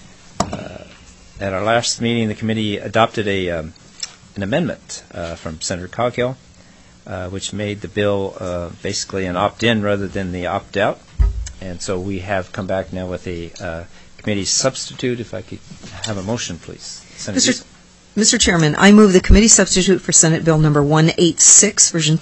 At our last meeting, the committee adopted an amendment from Senator Coghill, which made the bill basically an opt-in rather than the opt-out. And so we have come back now with a committee substitute. If I could have a motion, please. Mr. Chairman, I move the committee substitute for Senate Bill number 186, version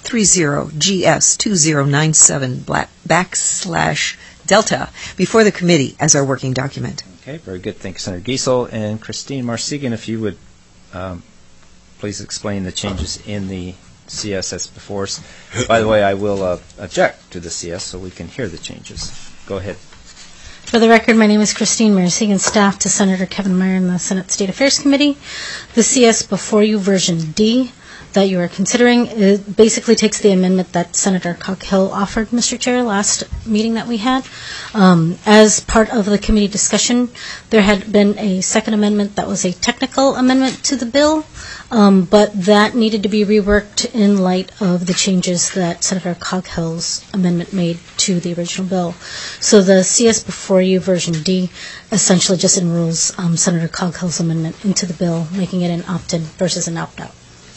30-GS2097 / Delta before the committee as our working document. Okay, very good. Thank you, Senator Giesel. And Christine Marsigan, if you would please explain the changes in the CS that's before us. By the way, I will object to the CS so we can hear the changes. Go ahead. For the record, my name is Christine Marsigan, staff to Senator Kevin Meyer in the Senate State Affairs Committee. The CS before you, version D, that you are considering, it basically takes the amendment that Senator Coghill offered, Mr. Chair, last meeting that we had. As part of the committee discussion, there had been a second amendment that was a technical amendment to the bill, but that needed to be reworked in light of the changes that Senator Coghill's amendment made to the original bill. So the CS before you, version D, essentially just enrolls Senator Coghill's amendment into the bill, making it an opt-in versus an opt-out.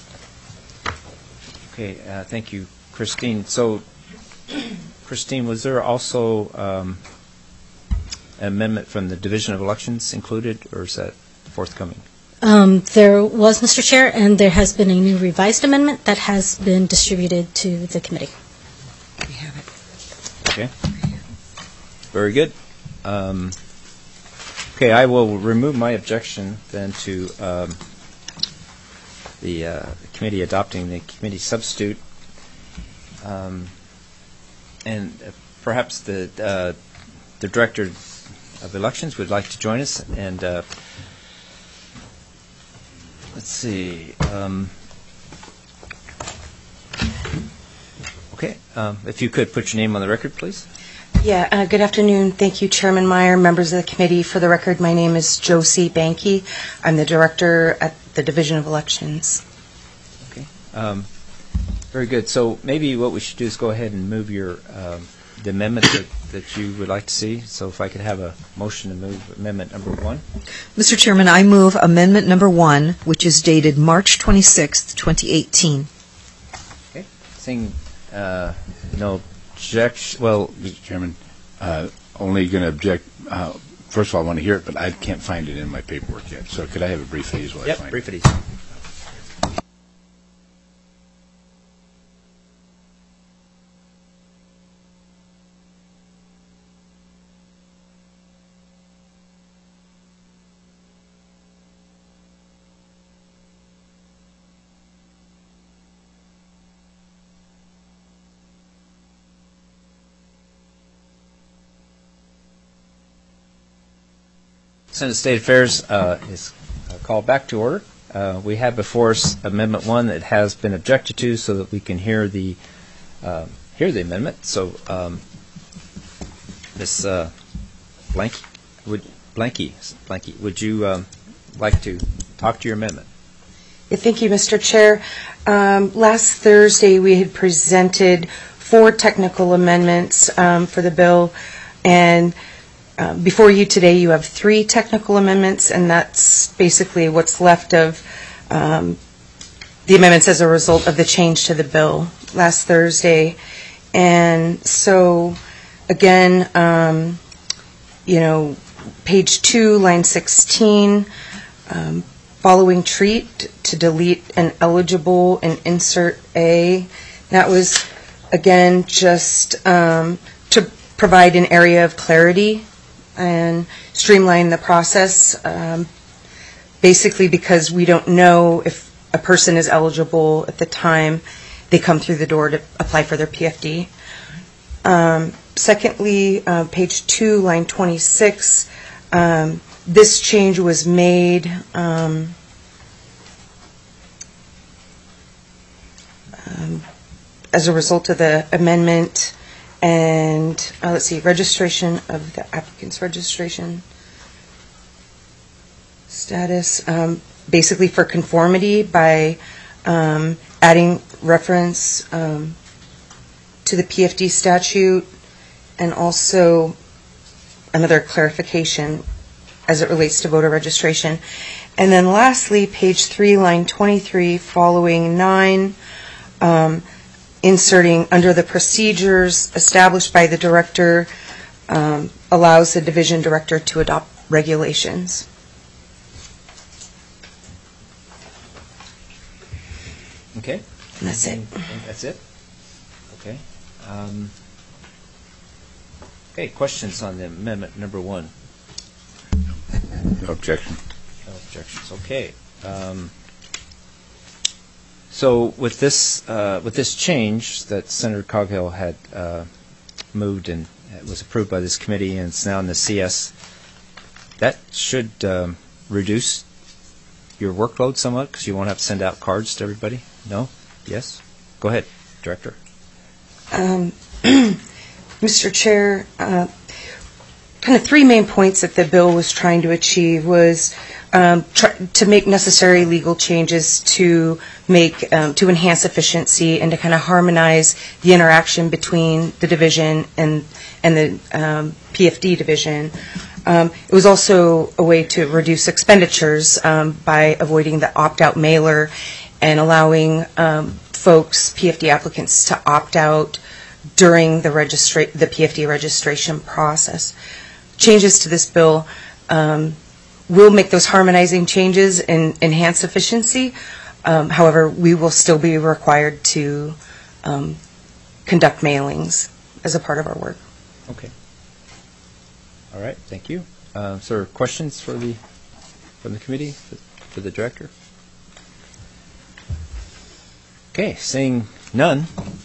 Okay, thank you, Christine. So, Christine, was there also an amendment from the Division of Elections included, or is that forthcoming? There was, Mr. Chair, and there has been a new revised amendment that has been distributed to the committee. We have it. Okay. Very good. Okay, I will remove my objection then to the committee adopting the committee substitute. And perhaps the Director of Elections would like to join us. And let's see. Okay. If you could put your name on the record, please. Yeah, good afternoon. Thank you, Chairman Meyer, members of the committee. For the record, my name is Josie Banky. I'm the Director at the Division of Elections. Okay. Very good. So maybe what we should do is go ahead and move your the amendment that you would like to see. So if I could have a motion to move amendment number 1. Mr. Chairman, I move amendment number 1, which is dated March 26th, 2018. Okay. Seeing no objection. Well, Mr. Chairman, only going to object. First of all, I want to hear it, but I can't find it in my paperwork yet. So could I have a brief ease while I find it? Brief ease. Senate State Affairs is called back to order. We have before us Amendment 1 that has been objected to, so that we can hear the amendment. So, Ms. Blanky, would you like to talk to your amendment? Yeah, thank you, Mr. Chair. Last Thursday, we had presented 4 technical amendments for the bill, and before you today, you have 3 technical amendments, and that's basically what's left of the amendments as a result of the change to the bill last Thursday. And so, again, page 2, line 16, following treat to delete an eligible and insert A. That was, again, just to provide an area of clarity and streamline the process, basically because we don't know if a person is eligible at the time they come through the door to apply for their PFD. Secondly, page 2, line 26, this change was made as a result of the amendment. And let's see, registration of the applicant's registration status, basically for conformity by adding reference to the PFD statute, and also another clarification as it relates to voter registration. And then lastly, page 3, line 23, following 9, inserting under the procedures established by the director, allows the division director to adopt regulations. Okay. And that's it. That's it? Okay. Okay, questions on the amendment number 1? No objection. No objections. Okay. So with this change that Senator Coghill had moved and it was approved by this committee, and it's now in the CS, that should reduce your workload somewhat, because you won't have to send out cards to everybody? No? Yes? Go ahead, Director. Mr. Chair, kind of 3 main points that the bill was trying to achieve was to make necessary legal changes to enhance efficiency and to kind of harmonize the interaction between the division and the PFD division. It was also a way to reduce expenditures by avoiding the opt-out mailer and allowing folks, PFD applicants, to opt out during the PFD registration process. Changes to this bill will make those harmonizing changes and enhance efficiency. However, we will still be required to conduct mailings as a part of our work. Okay. All right. Thank you. Sir, questions from the committee for the director? Okay, seeing none.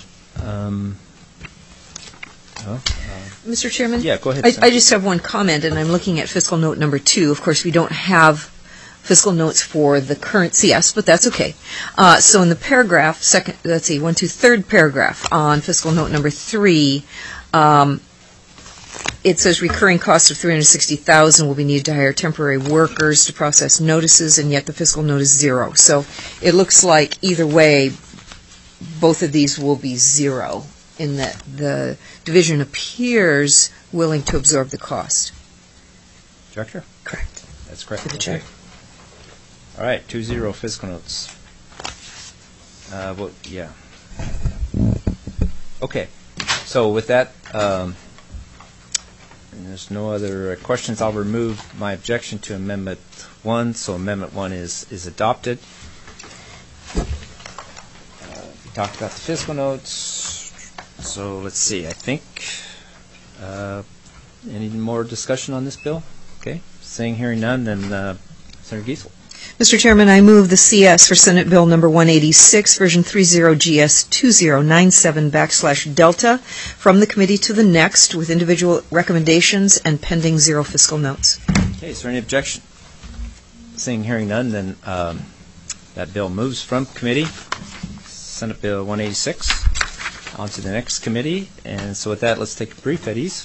Mr. Chairman? Yeah, go ahead. I just have one comment, and I'm looking at fiscal note number 2. Of course, we don't have fiscal notes for the current CS, but that's okay. So in the paragraph, third paragraph on fiscal note number 3, it says recurring costs of $360,000 will be needed to hire temporary workers to process notices, and yet the fiscal note is 0. So it looks like either way, both of these will be 0, in that the division appears willing to absorb the cost. Director? Correct. That's correct. For the chair. All right, 2-0 fiscal notes. Yeah. Okay. So with that, and there's no other questions, I'll remove my objection to Amendment 1. So Amendment 1 is adopted. We talked about the fiscal notes. So let's see. I think any more discussion on this bill? Okay. Seeing, hearing none, then Senator Giesel. Mr. Chairman, I move the CS for Senate Bill number 186, version 30GS2097/Delta, from the committee to the next with individual recommendations and pending 0 fiscal notes. Okay, is there any objection? Seeing, hearing none, then that bill moves from committee, Senate Bill 186, on to the next committee. And so with that, let's take a brief at ease.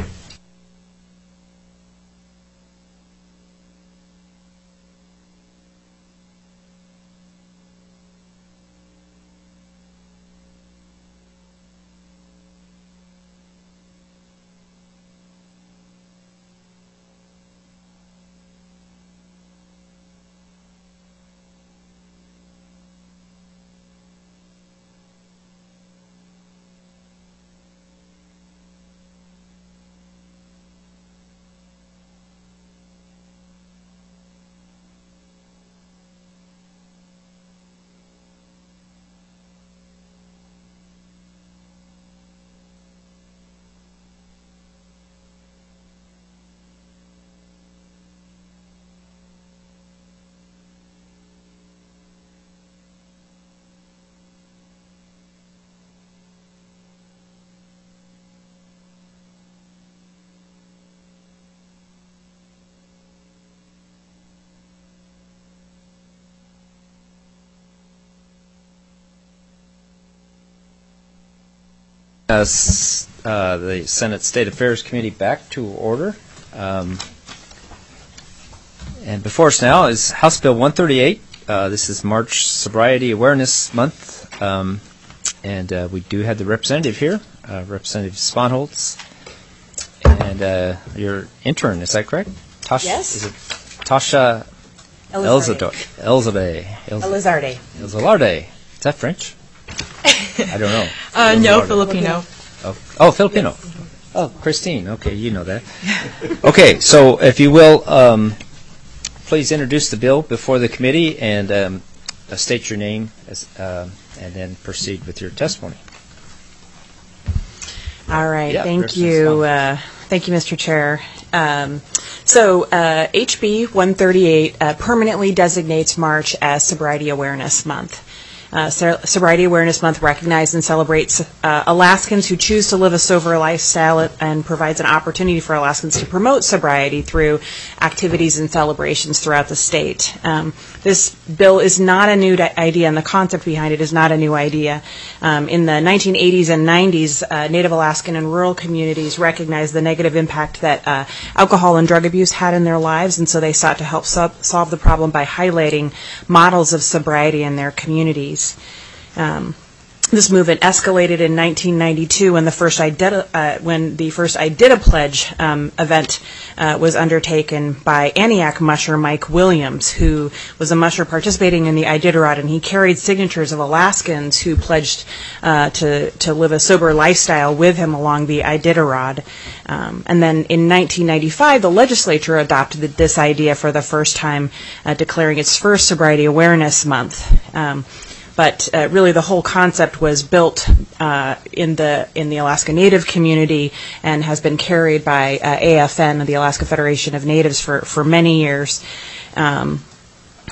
The Senate State Affairs Committee back to order. And before us now is House Bill 138. This is March Sobriety Awareness Month. And we do have the representative here, Representative Sponholz. And your intern, is that correct? Yes. Is it Tasha Elizarde? Elizarde. Is that French? I don't know. No, Filipino. Oh, Filipino. Oh, Christine. Okay, you know that. Okay, so if you will, please introduce the bill before the committee and state your name and then proceed with your testimony. All right. Yeah, thank you. Thank you, Mr. Chair. So HB 138 permanently designates March as Sobriety Awareness Month. Sobriety Awareness Month recognizes and celebrates Alaskans who choose to live a sober lifestyle and provides an opportunity for Alaskans to promote sobriety through activities and celebrations throughout the state. This bill is not a new idea, and the concept behind it is not a new idea. In the 1980s and 90s, Native Alaskan and rural communities recognized the negative impact that alcohol and drug abuse had in their lives, and so they sought to help solve the problem by highlighting models of sobriety in their communities. This movement escalated in 1992 when the first IDITA Pledge event was undertaken by Aniak musher Mike Williams, who was a musher participating in the Iditarod, and he carried signatures of Alaskans who pledged to live a sober lifestyle with him along the Iditarod. And then in 1995, the legislature adopted this idea for the first time, declaring its first Sobriety Awareness Month. But really, the whole concept was built in the Alaska Native community and has been carried by AFN, the Alaska Federation of Natives, for many years.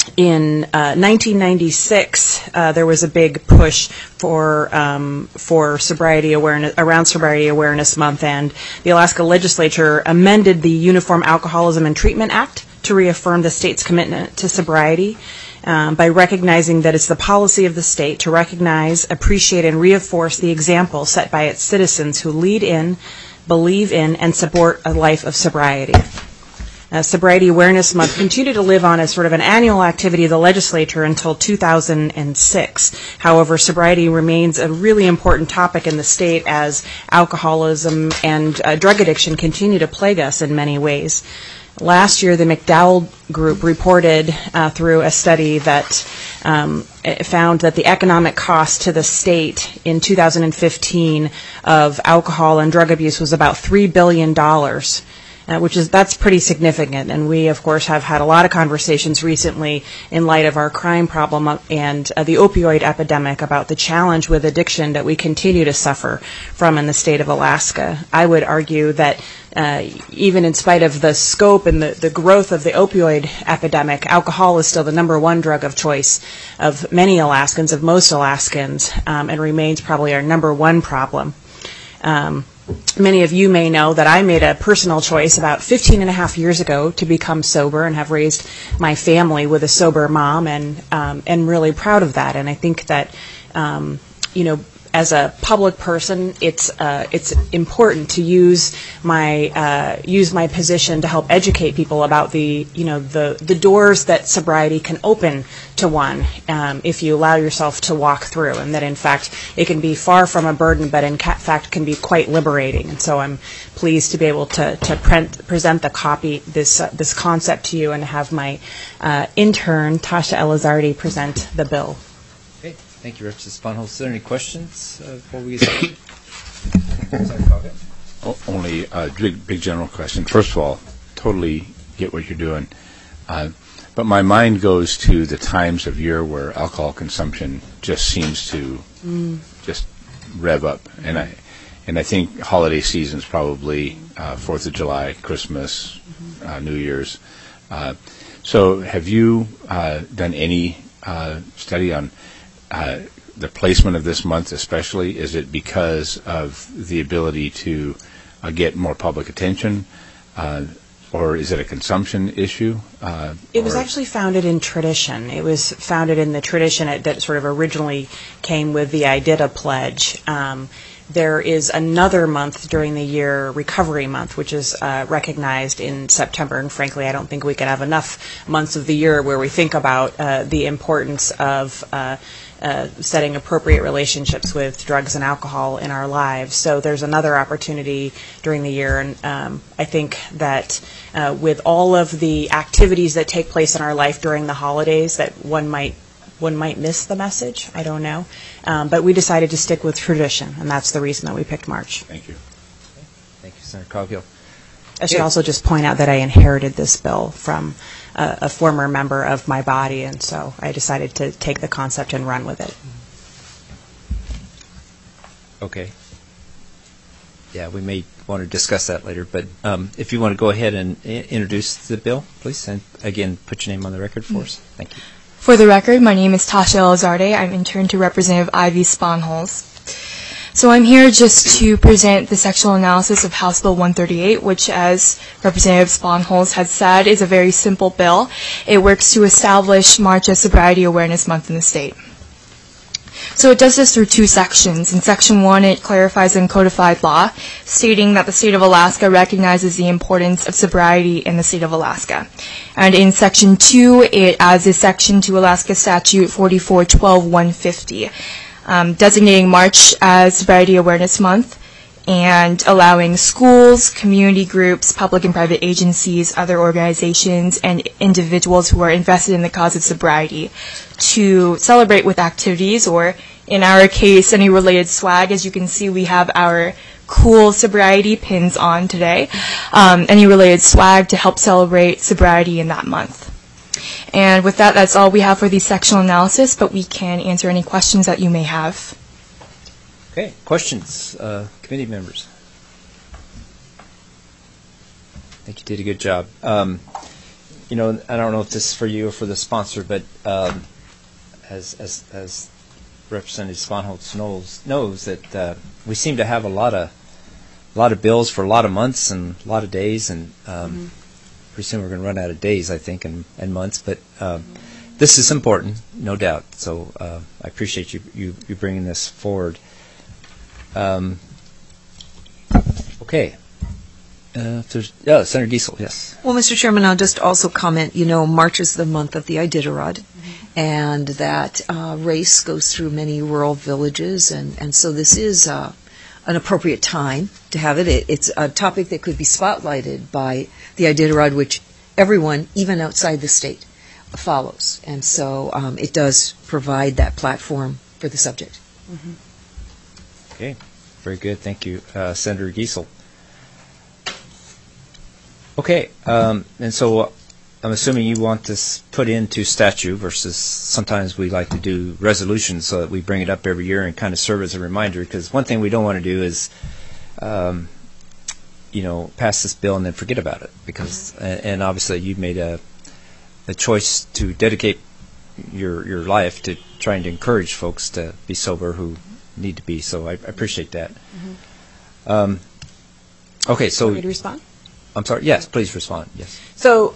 in 1996, there was a big push for sobriety awareness around Sobriety Awareness Month, and the Alaska Legislature amended the Uniform Alcoholism and Treatment Act to reaffirm the state's commitment to sobriety by recognizing that it's the policy of the state to recognize, appreciate, and reinforce the example set by its citizens who lead in, believe in, and support a life of sobriety. Sobriety Awareness Month continued to live on as sort of an annual activity of the legislature until 2006. However, sobriety remains a really important topic in the state as alcoholism and drug addiction continue to plague us in many ways. Last year, the McDowell Group reported through a study that it found that the economic cost to the state in 2015 of alcohol and drug abuse was about $3 billion. That's pretty significant, and we, of course, have had a lot of conversations recently in light of our crime problem and the opioid epidemic about the challenge with addiction that we continue to suffer from in the state of Alaska. I would argue that even in spite of the scope and the growth of the opioid epidemic, alcohol is still the number one drug of choice of many Alaskans, of most Alaskans, and remains probably our number one problem. Many of you may know that I made a personal choice about 15 and a half years ago to become sober and have raised my family with a sober mom, and really proud of that. And I think that, as a public person, it's important to use my position to help educate people about the doors that sobriety can open to one if you allow yourself to walk through, and that in fact it can be far from a burden, but in fact can be quite liberating. And so I'm pleased to be able to present this concept to you, and have my intern Tasha Elizardi present the bill. Thank you, Representative Sponholz. Is there any questions before we get started? Only a big general question. First of all, totally get what you're doing. But my mind goes to the times of year where alcohol consumption just seems to just rev up. And I think holiday season's probably 4th of July, Christmas, New Year's. So have you done any study on the placement of this month especially? Is it because of the ability to get more public attention, or is it a consumption issue? It was actually founded in tradition. It was founded in the tradition that sort of originally came with the IDITA pledge. There is another month during the year, Recovery Month, which is recognized in September. And frankly, I don't think we can have enough months of the year where we think about the importance of setting appropriate relationships with drugs and alcohol in our lives. So there's another opportunity during the year, and I think that with all of the activities that take place in our life during the holidays, that one might miss the message. I don't know. But we decided to stick with tradition, and that's the reason that we picked March. Thank you. Thank you, Senator Coghill. I should also just point out that I inherited this bill from a former member of my body, and so I decided to take the concept and run with it. Okay. Yeah, we may want to discuss that later, but if you want to go ahead and introduce the bill, please, and again, put your name on the record for us. Thank you. For the record, my name is Tasha Elizardi. I'm intern to Representative Ivy Sponholz. So I'm here just to present the sectional analysis of House Bill 138, which, as Representative Sponholz had said, is a very simple bill. It works to establish March as Sobriety Awareness Month in the state. So it does this through two sections. In Section 1, it clarifies and codified law, stating that the state of Alaska recognizes the importance of sobriety in the state of Alaska. And in Section 2, it adds a section to Alaska Statute 44-12-150, designating March as Sobriety Awareness Month and allowing schools, community groups, public and private agencies, other organizations, and individuals who are invested in the cause of sobriety to celebrate with activities, or in our case, any related swag. As you can see, we have our cool sobriety pins on today. Any related swag to help celebrate sobriety in that month. And with that, that's all we have for the sectional analysis, but we can answer any questions that you may have. Okay, questions, committee members? I think you did a good job. I don't know if this is for you or for the sponsor, but as Representative Sponholz knows that we seem to have a lot of bills for a lot of months and a lot of days, and pretty soon we're going to run out of days, I think, and months. But this is important, no doubt. So I appreciate you bringing this forward. Okay. Senator Giesel, yes. Well, Mr. Chairman, I'll just also comment, March is the month of the Iditarod, and that race goes through many rural villages, and so this is an appropriate time to have it. It's a topic that could be spotlighted by the Iditarod, which everyone, even outside the state, follows. And so it does provide that platform for the subject. Okay, very good. Thank you, Senator Giesel. Okay, and so I'm assuming you want this put into statute versus sometimes we like to do resolutions so that we bring it up every year and kind of serve as a reminder, because one thing we don't want to do is, pass this bill and then forget about it, because, and obviously you've made a choice to dedicate your life to trying to encourage folks to be sober who need to be, so I appreciate that. Okay, so... Want me to respond? I'm sorry. Yes, please respond. Yes. So,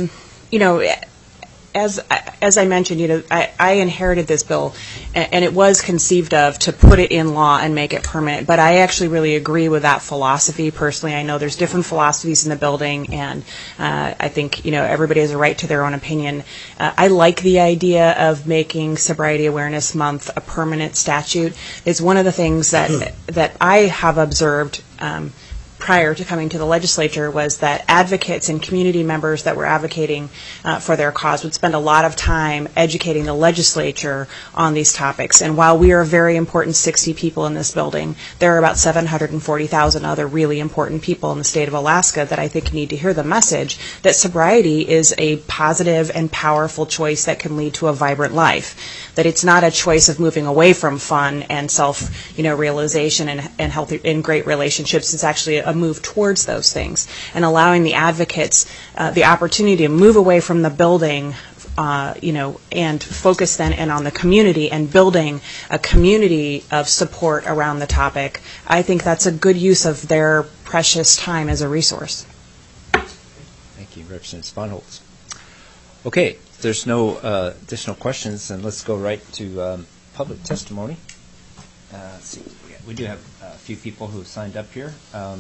as I mentioned, I inherited this bill, and it was conceived of to put it in law and make it permanent. But I actually really agree with that philosophy. Personally, I know there's different philosophies in the building, and I think everybody has a right to their own opinion. I like the idea of making Sobriety Awareness Month a permanent statute. It's one of the things that I have observed. Prior to coming to the legislature, was that advocates and community members that were advocating for their cause would spend a lot of time educating the legislature on these topics. And while we are a very important 60 people in this building, there are about 740,000 other really important people in the state of Alaska that I think need to hear the message that sobriety is a positive and powerful choice that can lead to a vibrant life. That it's not a choice of moving away from fun and self-realization and healthy and great relationships. It's actually a move towards those things, and allowing the advocates the opportunity to move away from the building, and focus then and on the community and building a community of support around the topic. I think that's a good use of their precious time as a resource. Thank you, Representative Sponholz. Okay, if there's no additional questions, then let's go right to public testimony. Let's see, we do have a few people who signed up here.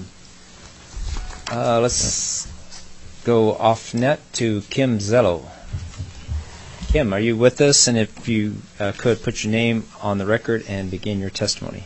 Let's go off net to Kim Zello. Kim, are you with us? And if you could put your name on the record and begin your testimony.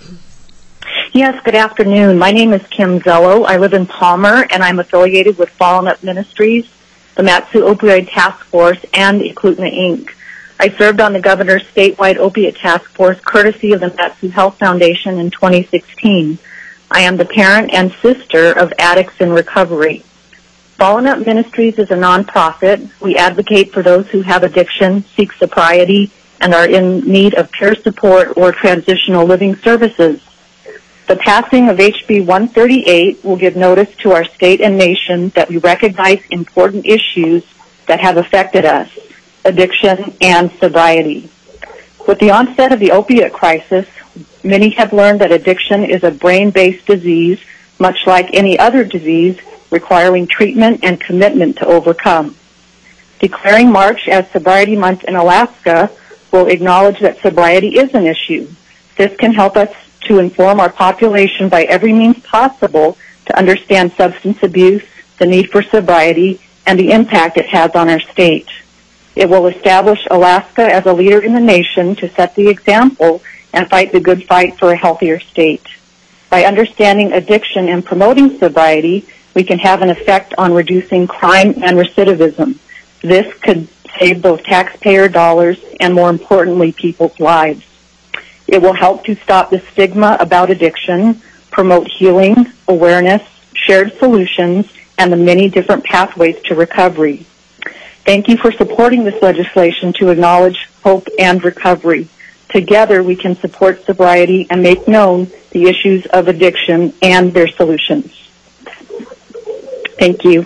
Yes, good afternoon. My name is Kim Zello. I live in Palmer, and I'm affiliated with Fallen Up Ministries, the Mat-Su Opioid Task Force, and Eklutna Inc. I served on the governor's statewide opiate task force courtesy of the Mat-Su Health Foundation in 2016. I am the parent and sister of addicts in recovery. Fallen Up Ministries is a nonprofit. We advocate for those who have addiction, seek sobriety, and are in need of peer support or transitional living services. The passing of HB 138 will give notice to our state and nation that we recognize important issues that have affected us, addiction and sobriety. With the onset of the opiate crisis, many have learned that addiction is a brain-based disease, much like any other disease, requiring treatment and commitment to overcome. Declaring March as Sobriety Month in Alaska will acknowledge that sobriety is an issue. This can help us to inform our population by every means possible to understand substance abuse, the need for sobriety, and the impact it has on our state. It will establish Alaska as a leader in the nation to set the example and fight the good fight for a healthier state. By understanding addiction and promoting sobriety, we can have an effect on reducing crime and recidivism. This could save both taxpayer dollars and, more importantly, people's lives. It will help to stop the stigma about addiction, promote healing, awareness, shared solutions, and the many different pathways to recovery. Thank you for supporting this legislation to acknowledge hope and recovery. Together, we can support sobriety and make known the issues of addiction and their solutions. Thank you. Yeah,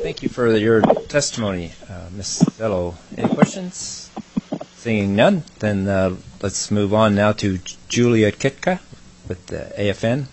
Thank you for your testimony, Ms. Zello. Any questions? Seeing none, then let's move on now to Julia Kitka with the AFN.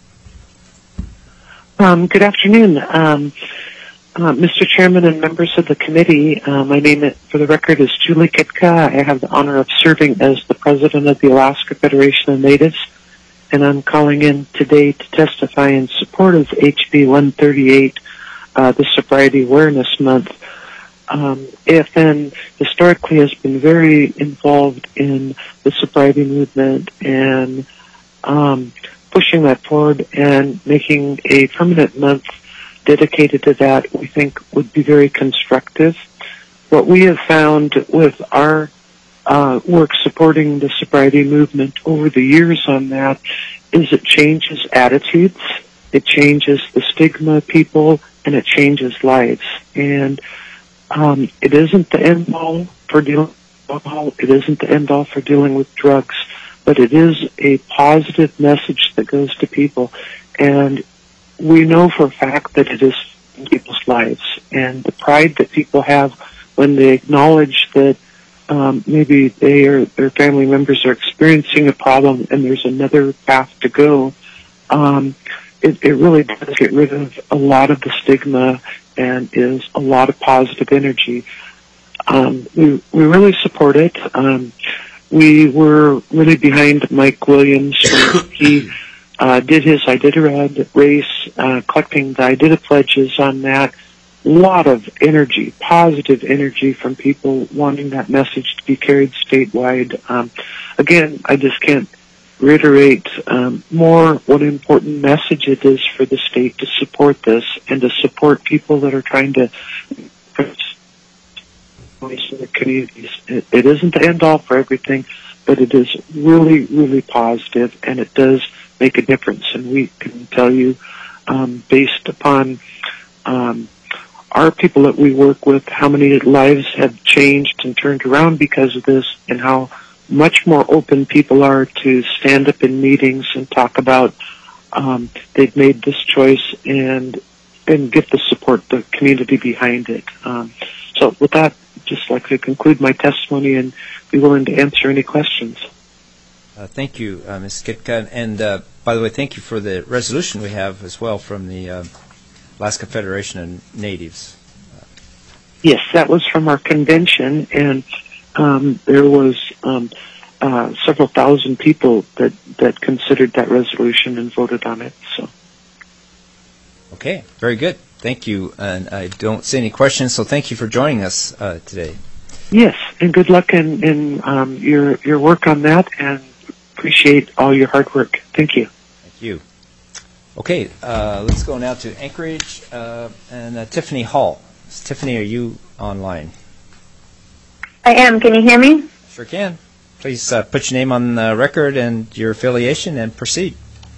Good afternoon, Mr. Chairman and members of the committee. My name, for the record, is Julie Kitka. I have the honor of serving as the president of the Alaska Federation of Natives, and I'm calling in today to testify in support of HB 138, the Sobriety Awareness Month. AFN historically has been very involved in the sobriety movement and pushing that forward, and making a permanent month dedicated to that we think would be very constructive. What we have found with our work supporting the sobriety movement over the years on that is it changes attitudes, it changes the stigma of people, and it changes lives. And it isn't the end all for dealing with alcohol, it isn't the end all for dealing with drugs, but it is a positive message that goes to people. And we know for a fact that it is in people's lives. And the pride that people have when they acknowledge that maybe they or their family members are experiencing a problem and there's another path to go, it really does get rid of a lot of the stigma and is a lot of positive energy. We really support it. We were really behind Mike Williams when he did his Iditarod race, collecting the Iditarod pledges on that. A lot of energy, positive energy from people wanting that message to be carried statewide. Again, I just can't reiterate more what an important message it is for the state to support this and to support people that are trying to in the communities. It isn't the end all for everything, but it is really, really positive, and it does make a difference. And we can tell you, based upon our people that we work with, how many lives have changed and turned around because of this, and how much more open people are to stand up in meetings and talk about they've made this choice and get the support, the community behind it. So with that, just like to conclude my testimony and be willing to answer any questions. Thank you, Ms. Kitka. And by the way, thank you for the resolution we have as well from the Alaska Federation of Natives. Yes, that was from our convention, and there was several thousand people that considered that resolution and voted on it. So. Okay, very good. Thank you. And I don't see any questions, so thank you for joining us today. Yes, and good luck in your work on that, and appreciate all your hard work. Thank you. Thank you. Okay, let's go now to Anchorage and Tiffany Hall. Tiffany, are you online? I am. Can you hear me? Sure can. Please put your name on the record and your affiliation and proceed.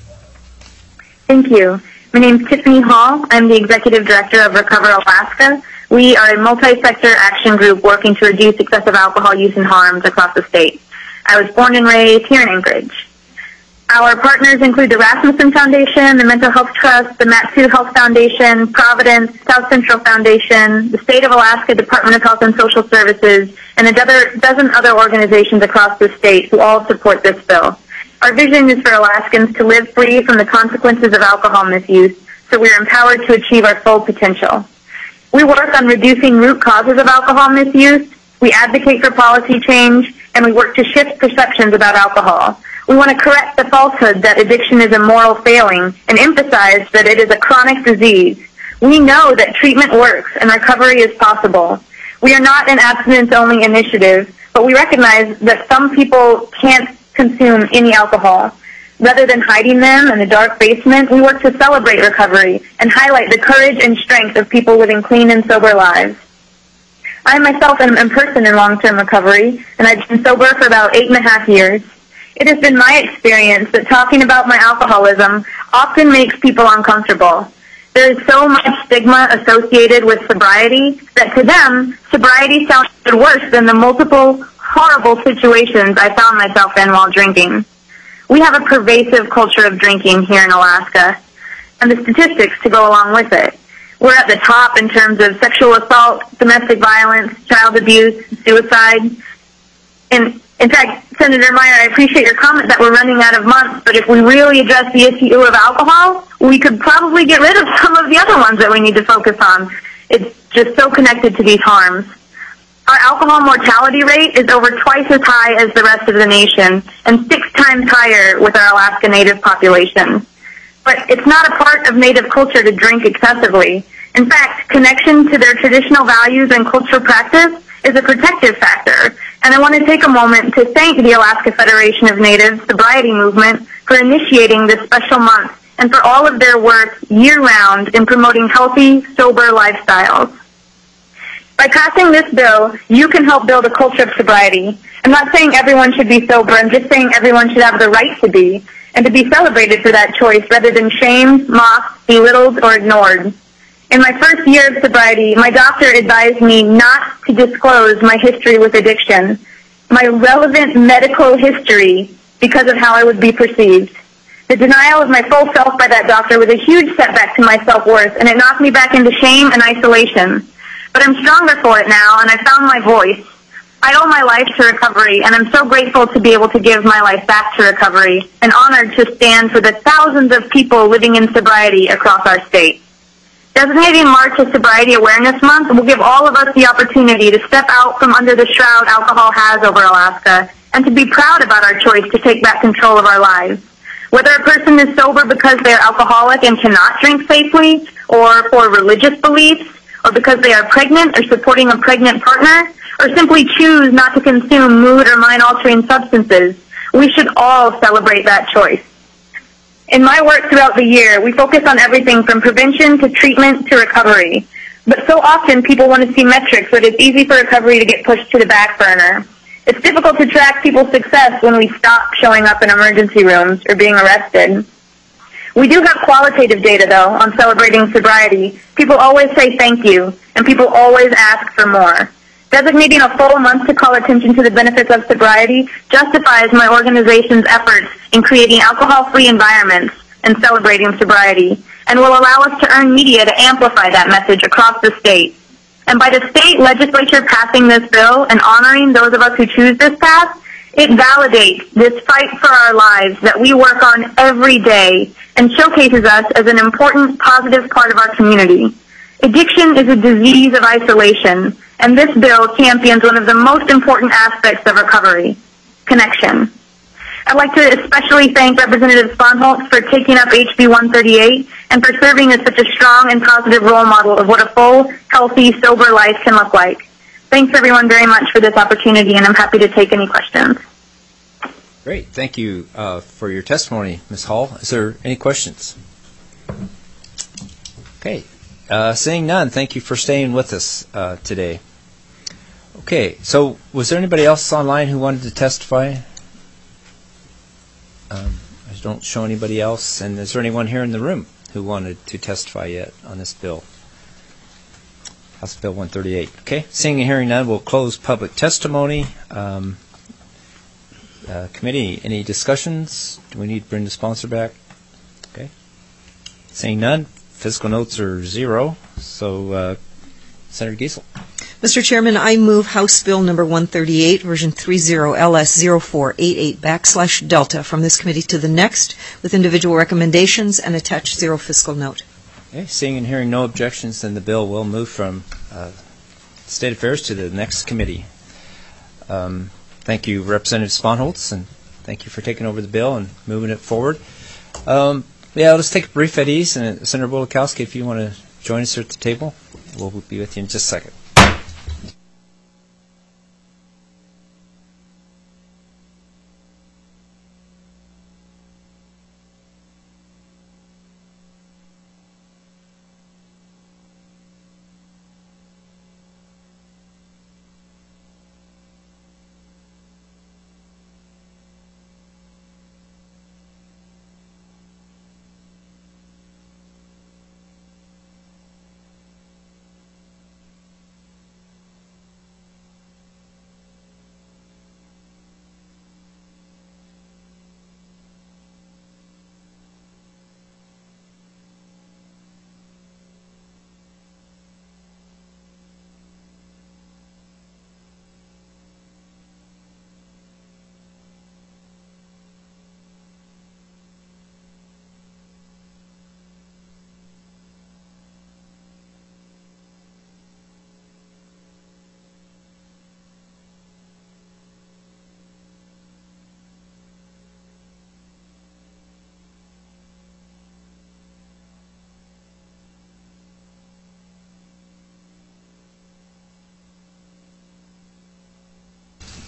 Thank you. My name is Tiffany Hall. I'm the Executive Director of Recover Alaska. We are a multi-sector action group working to reduce excessive alcohol use and harms across the state. I was born and raised here in Anchorage. Our partners include the Rasmussen Foundation, the Mental Health Trust, the Mat-Su Health Foundation, Providence, South Central Foundation, the State of Alaska Department of Health and Social Services, and a dozen other organizations across the state who all support this bill. Our vision is for Alaskans to live free from the consequences of alcohol misuse, so we are empowered to achieve our full potential. We work on reducing root causes of alcohol misuse, we advocate for policy change, and we work to shift perceptions about alcohol. We want to correct the falsehood that addiction is a moral failing and emphasize that it is a chronic disease. We know that treatment works and recovery is possible. We are not an abstinence-only initiative, but we recognize that some people can't consume any alcohol. Rather than hiding them in a dark basement, we work to celebrate recovery and highlight the courage and strength of people living clean and sober lives. I myself am a person in long-term recovery, and I've been sober for about 8.5 years. It has been my experience that talking about my alcoholism often makes people uncomfortable. There is so much stigma associated with sobriety that to them, sobriety sounded worse than the multiple horrible situations I found myself in while drinking. We have a pervasive culture of drinking here in Alaska, and the statistics to go along with it. We're at the top in terms of sexual assault, domestic violence, child abuse, suicide. And in fact, Senator Meyer, I appreciate your comment that we're running out of months, but if we really address the issue of alcohol, we could probably get rid of some of the other ones that we need to focus on. It's just so connected to these harms. Our alcohol mortality rate is over twice as high as the rest of the nation and 6 times higher with our Alaska Native population. But it's not a part of Native culture to drink excessively. In fact, connection to their traditional values and cultural practice is a protective factor. And I want to take a moment to thank the Alaska Federation of Native Sobriety Movement for initiating this special month and for all of their work year-round in promoting healthy, sober lifestyles. By passing this bill, you can help build a culture of sobriety. I'm not saying everyone should be sober. I'm just saying everyone should have the right to be, and to be celebrated for that choice rather than shamed, mocked, belittled, or ignored. In my first year of sobriety, my doctor advised me not to disclose my history with addiction, my relevant medical history, because of how I would be perceived. The denial of my full self by that doctor was a huge setback to my self-worth, and it knocked me back into shame and isolation. But I'm stronger for it now, and I found my voice. I owe my life to recovery, and I'm so grateful to be able to give my life back to recovery, and honored to stand for the thousands of people living in sobriety across our state. Designating March as Sobriety Awareness Month will give all of us the opportunity to step out from under the shroud alcohol has over Alaska, and to be proud about our choice to take back control of our lives. Whether a person is sober because they are alcoholic and cannot drink safely, or for religious beliefs, or because they are pregnant or supporting a pregnant partner, or simply choose not to consume mood or mind-altering substances, we should all celebrate that choice. In my work throughout the year, we focus on everything from prevention to treatment to recovery. But so often people want to see metrics that it's easy for recovery to get pushed to the back burner. It's difficult to track people's success when we stop showing up in emergency rooms or being arrested. We do have qualitative data, though, on celebrating sobriety. People always say thank you, and people always ask for more. Designating a full month to call attention to the benefits of sobriety justifies my organization's efforts in creating alcohol-free environments and celebrating sobriety, and will allow us to earn media to amplify that message across the state. And by the state legislature passing this bill and honoring those of us who choose this path, it validates this fight for our lives that we work on every day and showcases us as an important, positive part of our community. Addiction is a disease of isolation, and this bill champions one of the most important aspects of recovery, connection. I'd like to especially thank Representative Sponholz for taking up HB 138 and for serving as such a strong and positive role model of what a full, healthy, sober life can look like. Thanks everyone very much for this opportunity, and I'm happy to take any questions. Great. Thank you for your testimony, Ms. Hall. Is there any questions? Okay. Seeing none, thank you for staying with us today. Okay. So was there anybody else online who wanted to testify? I don't show anybody else. And is there anyone here in the room who wanted to testify yet on this bill? House Bill 138. Okay. Seeing and hearing none, we'll close public testimony. Committee, any discussions? Do we need to bring the sponsor back? Okay. Seeing none, fiscal notes are 0. So, Senator Giesel. Mr. Chairman, I move House Bill number 138, version 30LS0488/Delta from this committee to the next with individual recommendations and attached 0 fiscal note. Okay. Seeing and hearing no objections, then the bill will move from State Affairs to the next committee. Thank you, Representative Sponholz, and thank you for taking over the bill and moving it forward. Let's take a brief at ease, and Senator Bulikowski, if you want to join us here at the table, we'll be with you in just a second.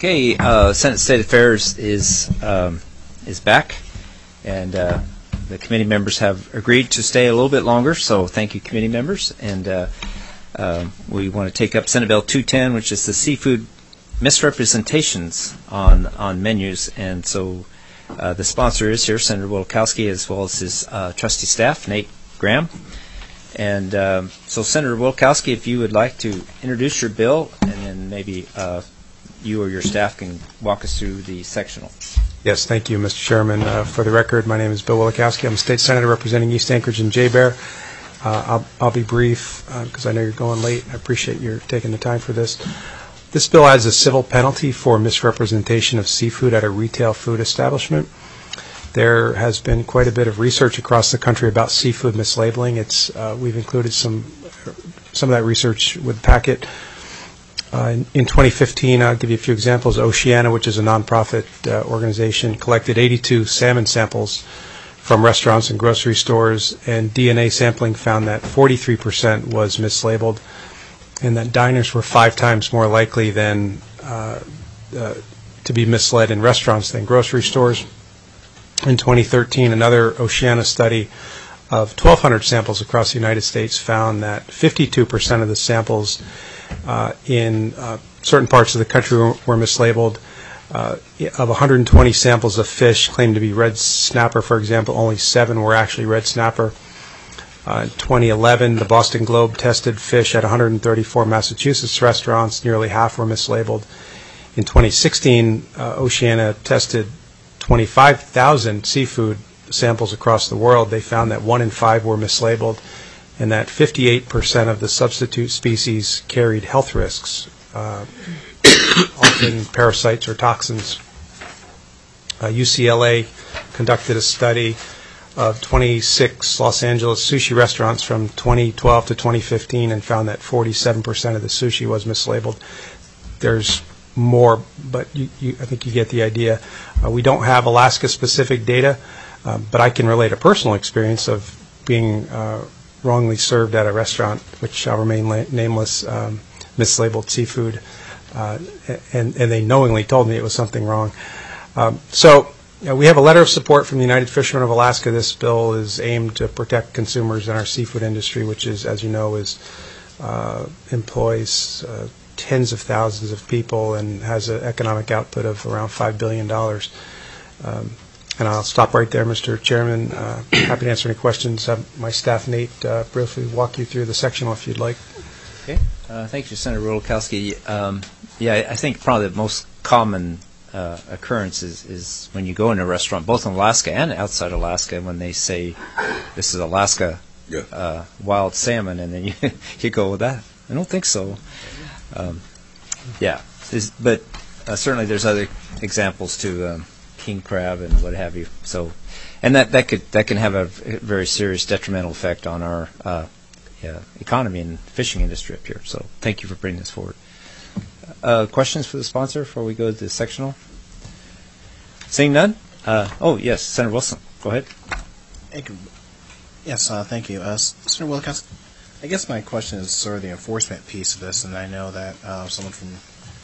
Okay, Senate State Affairs is back, and the committee members have agreed to stay a little bit longer, so thank you, committee members. And we want to take up Senate Bill 210, which is the seafood misrepresentations on menus. And so the sponsor is here, Senator Wielkowski, as well as his trustee staff, Nate Graham. And so, Senator Wielkowski, if you would like to introduce your bill, and then maybe you or your staff can walk us through the sectional. Yes, thank you, Mr. Chairman. For the record, my name is Bill Wielkowski. I'm a state senator representing East Anchorage and J-Bear. I'll be brief because I know you're going late. I appreciate your taking the time for this. This bill adds a civil penalty for misrepresentation of seafood at a retail food establishment. There has been quite a bit of research across the country about seafood mislabeling. We've included some of that research with the packet. In 2015, I'll give you a few examples. Oceana, which is a nonprofit organization, collected 82 salmon samples from restaurants and grocery stores, and DNA sampling found that 43% was mislabeled, and that diners were 5 times more likely than to be misled in restaurants than grocery stores. In 2013, another Oceana study of 1,200 samples across the United States found that 52% of the samples in certain parts of the country were mislabeled. Of 120 samples of fish claimed to be red snapper, for example, only 7 were actually red snapper. In 2011, the Boston Globe tested fish at 134 Massachusetts restaurants. Nearly half were mislabeled. In 2016, Oceana tested 25,000 seafood samples across the world. They found that 1 in 5 were mislabeled, and that 58% of the substitute species carried health risks, often parasites or toxins. UCLA conducted a study of 26 Los Angeles sushi restaurants from 2012 to 2015 and found that 47% of the sushi was mislabeled. There's more, but I think you get the idea. We don't have Alaska-specific data, but I can relate a personal experience of being wrongly served at a restaurant, which shall remain nameless, mislabeled seafood, and they knowingly told me it was something wrong. We have a letter of support from the United Fishermen of Alaska. This bill is aimed to protect consumers in our seafood industry, which is, as you know, employs tens of thousands of people and has an economic output of around $5 billion. And I'll stop right there, Mr. Chairman. Happy to answer any questions. My staff, Nate, briefly walk you through the sectional if you'd like. Okay. Thank you, Senator Wielkowski. I think probably the most common occurrence is when you go in a restaurant, both in Alaska and outside Alaska, when they say, this is Alaska wild salmon, and then you go, well, that, I don't think so. But certainly there's other examples too, king crab and what have you. So, and that can have a very serious detrimental effect on our economy and fishing industry up here. So, thank you for bringing this forward. Questions for the sponsor before we go to the sectional? Seeing none? Yes, Senator Wilson, go ahead. Yes, thank you. Senator Wielkowski, I guess my question is sort of the enforcement piece of this, and I know that someone from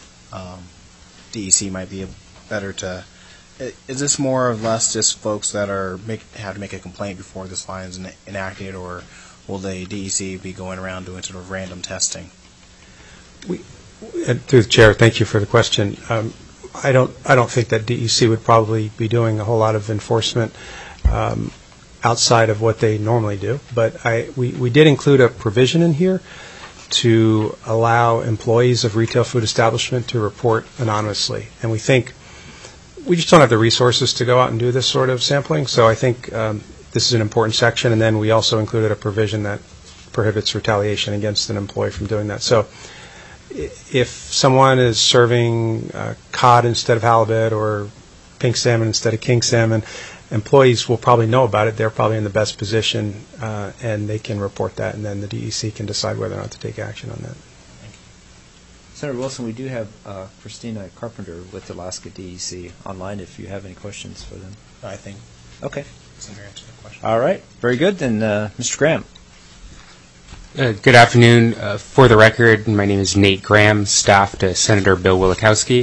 DEC might be better to. Is this more or less just folks that have to make a complaint before this fine is enacted, or will the DEC be going around doing sort of random testing? Through the chair, thank you for the question. I don't think that DEC would probably be doing a whole lot of enforcement outside of what they normally do. But we did include a provision in here to allow employees of retail food establishment to report anonymously. And we think we just don't have the resources to go out and do this sort of sampling. So I think this is an important section. And then we also included a provision that prohibits retaliation against an employee from doing that. So if someone is serving cod instead of halibut or pink salmon instead of king salmon, employees will probably know about it. They're probably in the best position, and they can report that, and then the DEC can decide whether or not to take action on that. Thank you. Senator Wilson, we do have Christina Carpenter with Alaska DEC online if you have any questions for them. I think. Okay. Senator answered the question. All right. Very good. Then, Mr. Graham. Good afternoon. For the record, my name is Nate Graham, staff to Senator Bill Wielkowski.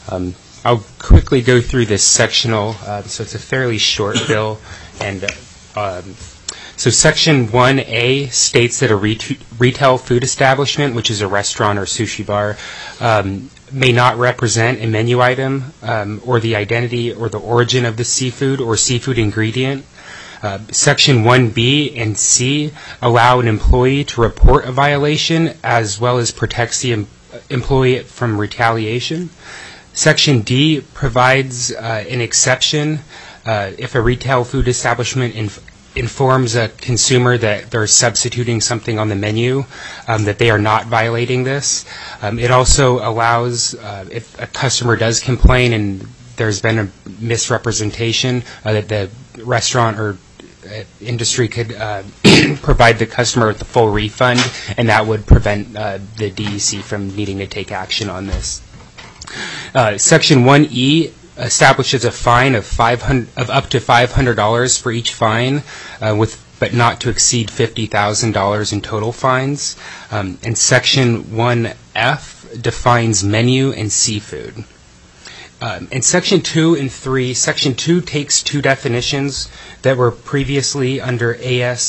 I'll quickly go through this sectional. So it's a fairly short bill, and so Section 1A states that a retail food establishment, which is a restaurant or sushi bar, may not represent a menu item or the identity or the origin of the seafood or seafood ingredient. Section 1B and C allow an employee to report a violation as well as protects the employee from retaliation. Section D provides an exception if a retail food establishment informs a consumer that they're substituting something on the menu, that they are not violating this. It also allows, if a customer does complain and there's been a misrepresentation, that the restaurant or industry could provide the customer with the full refund, and that would prevent the DEC from needing to take action on this. Section 1E establishes a fine of up to $500 for each fine, but not to exceed $50,000 in total fines. And Section 1F defines menu and seafood. In Section 2 and 3, Section 2 takes two definitions that were previously under AS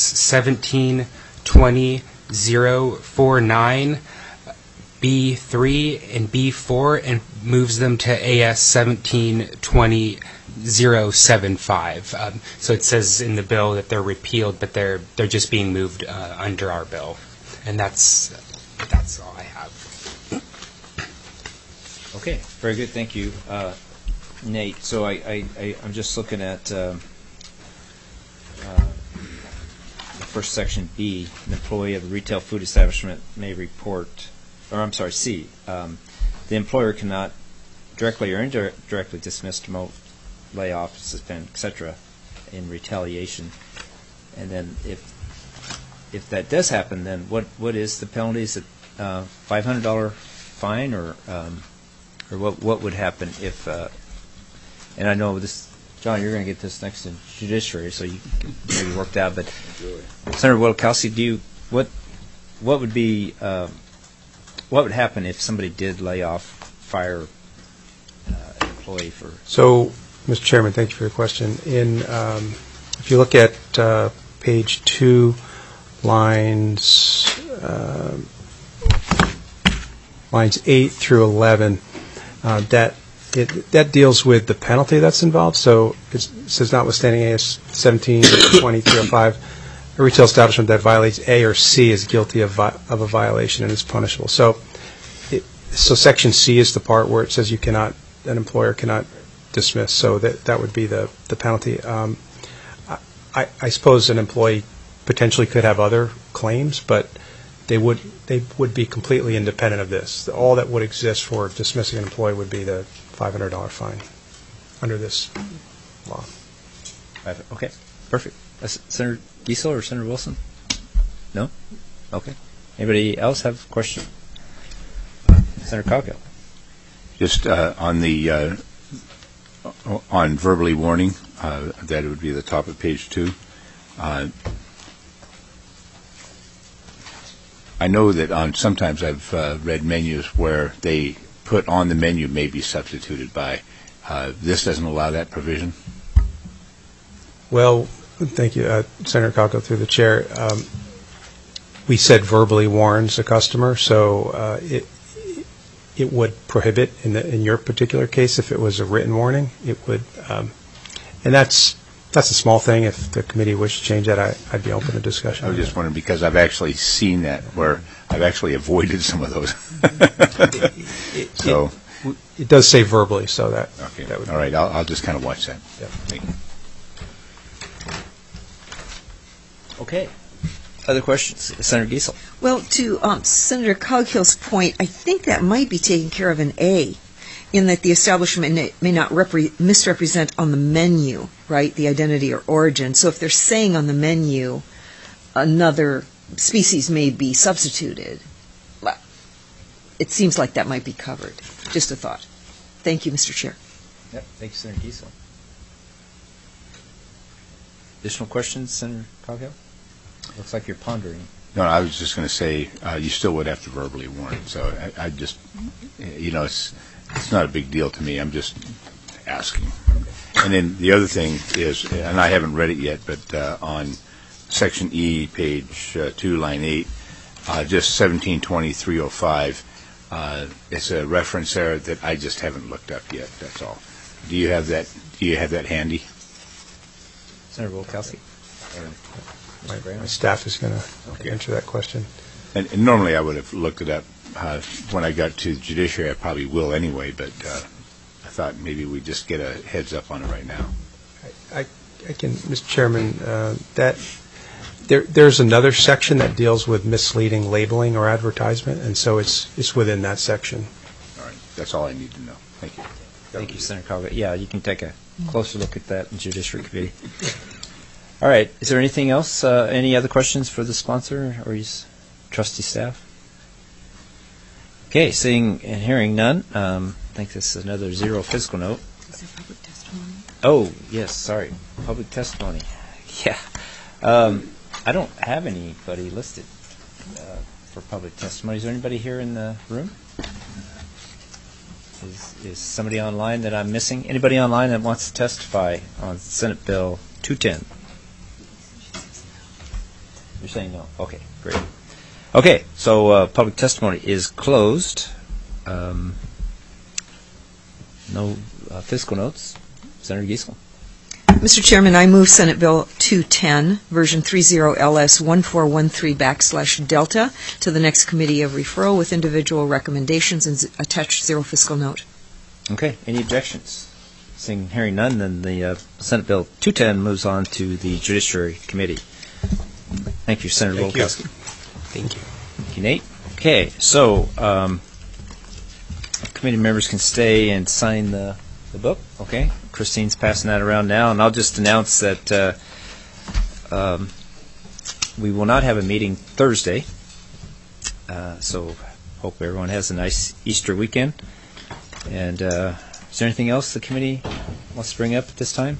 17-20-049, B3 and B4, and moves them to AS 17-20-075. So it says in the bill that they're repealed, but they're just being moved under our bill. And that's all I have. Okay, very good. Thank you, Nate. So I'm just looking at the first section, B. An employee of a retail food establishment may report, or I'm sorry, C. The employer cannot directly or indirectly dismiss, demote, lay off, suspend, etc. in retaliation. And then if that does happen, then what is the penalty? Is it $500 fine, or what would happen if? And I know this, John, you're going to get this next in judiciary, so you can maybe work that out. But Senator Wielechowski, what would be what would happen if somebody did lay off, fire an employee for? So, Mr. Chairman, thank you for your question. If you look at page 2, lines 8 through 11, that deals with the penalty that's involved. So it says, notwithstanding AS 17-20-305, a retail establishment that violates A or C is guilty of a violation and is punishable. So Section C is the part where it says an employer cannot dismiss. So that would be the penalty. I suppose an employee potentially could have other claims, but they would be completely independent of this. All that would exist for dismissing an employee would be the $500 fine under this law. Okay, perfect. Senator Giesel or Senator Wilson? No? Okay. Anybody else have a question? Senator Coghill. Just on verbally warning, that it would be the top of page 2. I know that sometimes I've read menus where they put on the menu may be substituted by. This doesn't allow that provision? Well, thank you, Senator Coghill, through the chair. We said verbally warns the customer, so it would prohibit in your particular case if it was a written warning. It would, and that's a small thing. If the committee wished to change that, I'd be open to discussion. I was just wondering, because I've actually seen that where I've actually avoided some of those. So it does say verbally, so that would. All right, I'll just kind of watch that. Yeah. Thank you. Okay. Other questions? Senator Giesel. Well, to Senator Coghill's point, I think that might be taken care of in A, in that the establishment may not misrepresent on the menu, right, the identity or origin. So if they're saying on the menu another species may be substituted, well, it seems like that might be covered. Just a thought. Thank you, Mr. Chair. Yep. Thank you, Senator Giesel. Additional questions, Senator Coghill? Looks like you're pondering. No, I was just going to say you still would have to verbally warn. So I just, it's not a big deal to me. I'm just asking. And then the other thing is, and I haven't read it yet, but on Section E, page 2, line 8, just 1720-305, it's a reference there that I just haven't looked up yet. That's all. Do you have that? Do you have that handy? Senator Wolkowski. My staff is going to answer that question. And normally I would have looked it up when I got to the judiciary. I probably will anyway, but I thought maybe we'd just get a heads up on it right now. I can, Mr. Chairman, there's another section that deals with misleading labeling or advertisement, and so it's within that section. All right. That's all I need to know. Thank you. Thank you, Senator Colvett. Yeah, you can take a closer look at that in Judiciary Committee. All right. Is there anything else? Any other questions for the sponsor or his trustee staff? Okay, seeing and hearing none, I think this is another zero fiscal note. Is there public testimony? Oh, yes, sorry. Public testimony. Yeah. I don't have anybody listed for public testimony. Is there anybody here in the room? Is somebody online that I'm missing? Anybody online that wants to testify on Senate Bill 210? You're saying no? Okay, great. Okay, so public testimony is closed. No fiscal notes. Senator Giesel. Mr. Chairman, I move Senate Bill 210, version 30LS1413/Delta, to the next committee of referral with individual recommendations and attached zero fiscal note. Okay, any objections? Seeing and hearing none, then the Senate Bill 210 moves on to the Judiciary Committee. Thank you, Senator Wolkowski. Thank you. Thank you, Nate. Okay, so committee members can stay and sign the book. Okay, Christine's passing that around now, and I'll just announce that we will not have a meeting Thursday. So hope everyone has a nice Easter weekend. And is there anything else the committee wants to bring up at this time?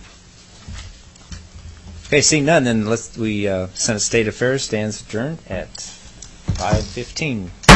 Okay, seeing none, then Senate State Affairs stands adjourned at 5:15.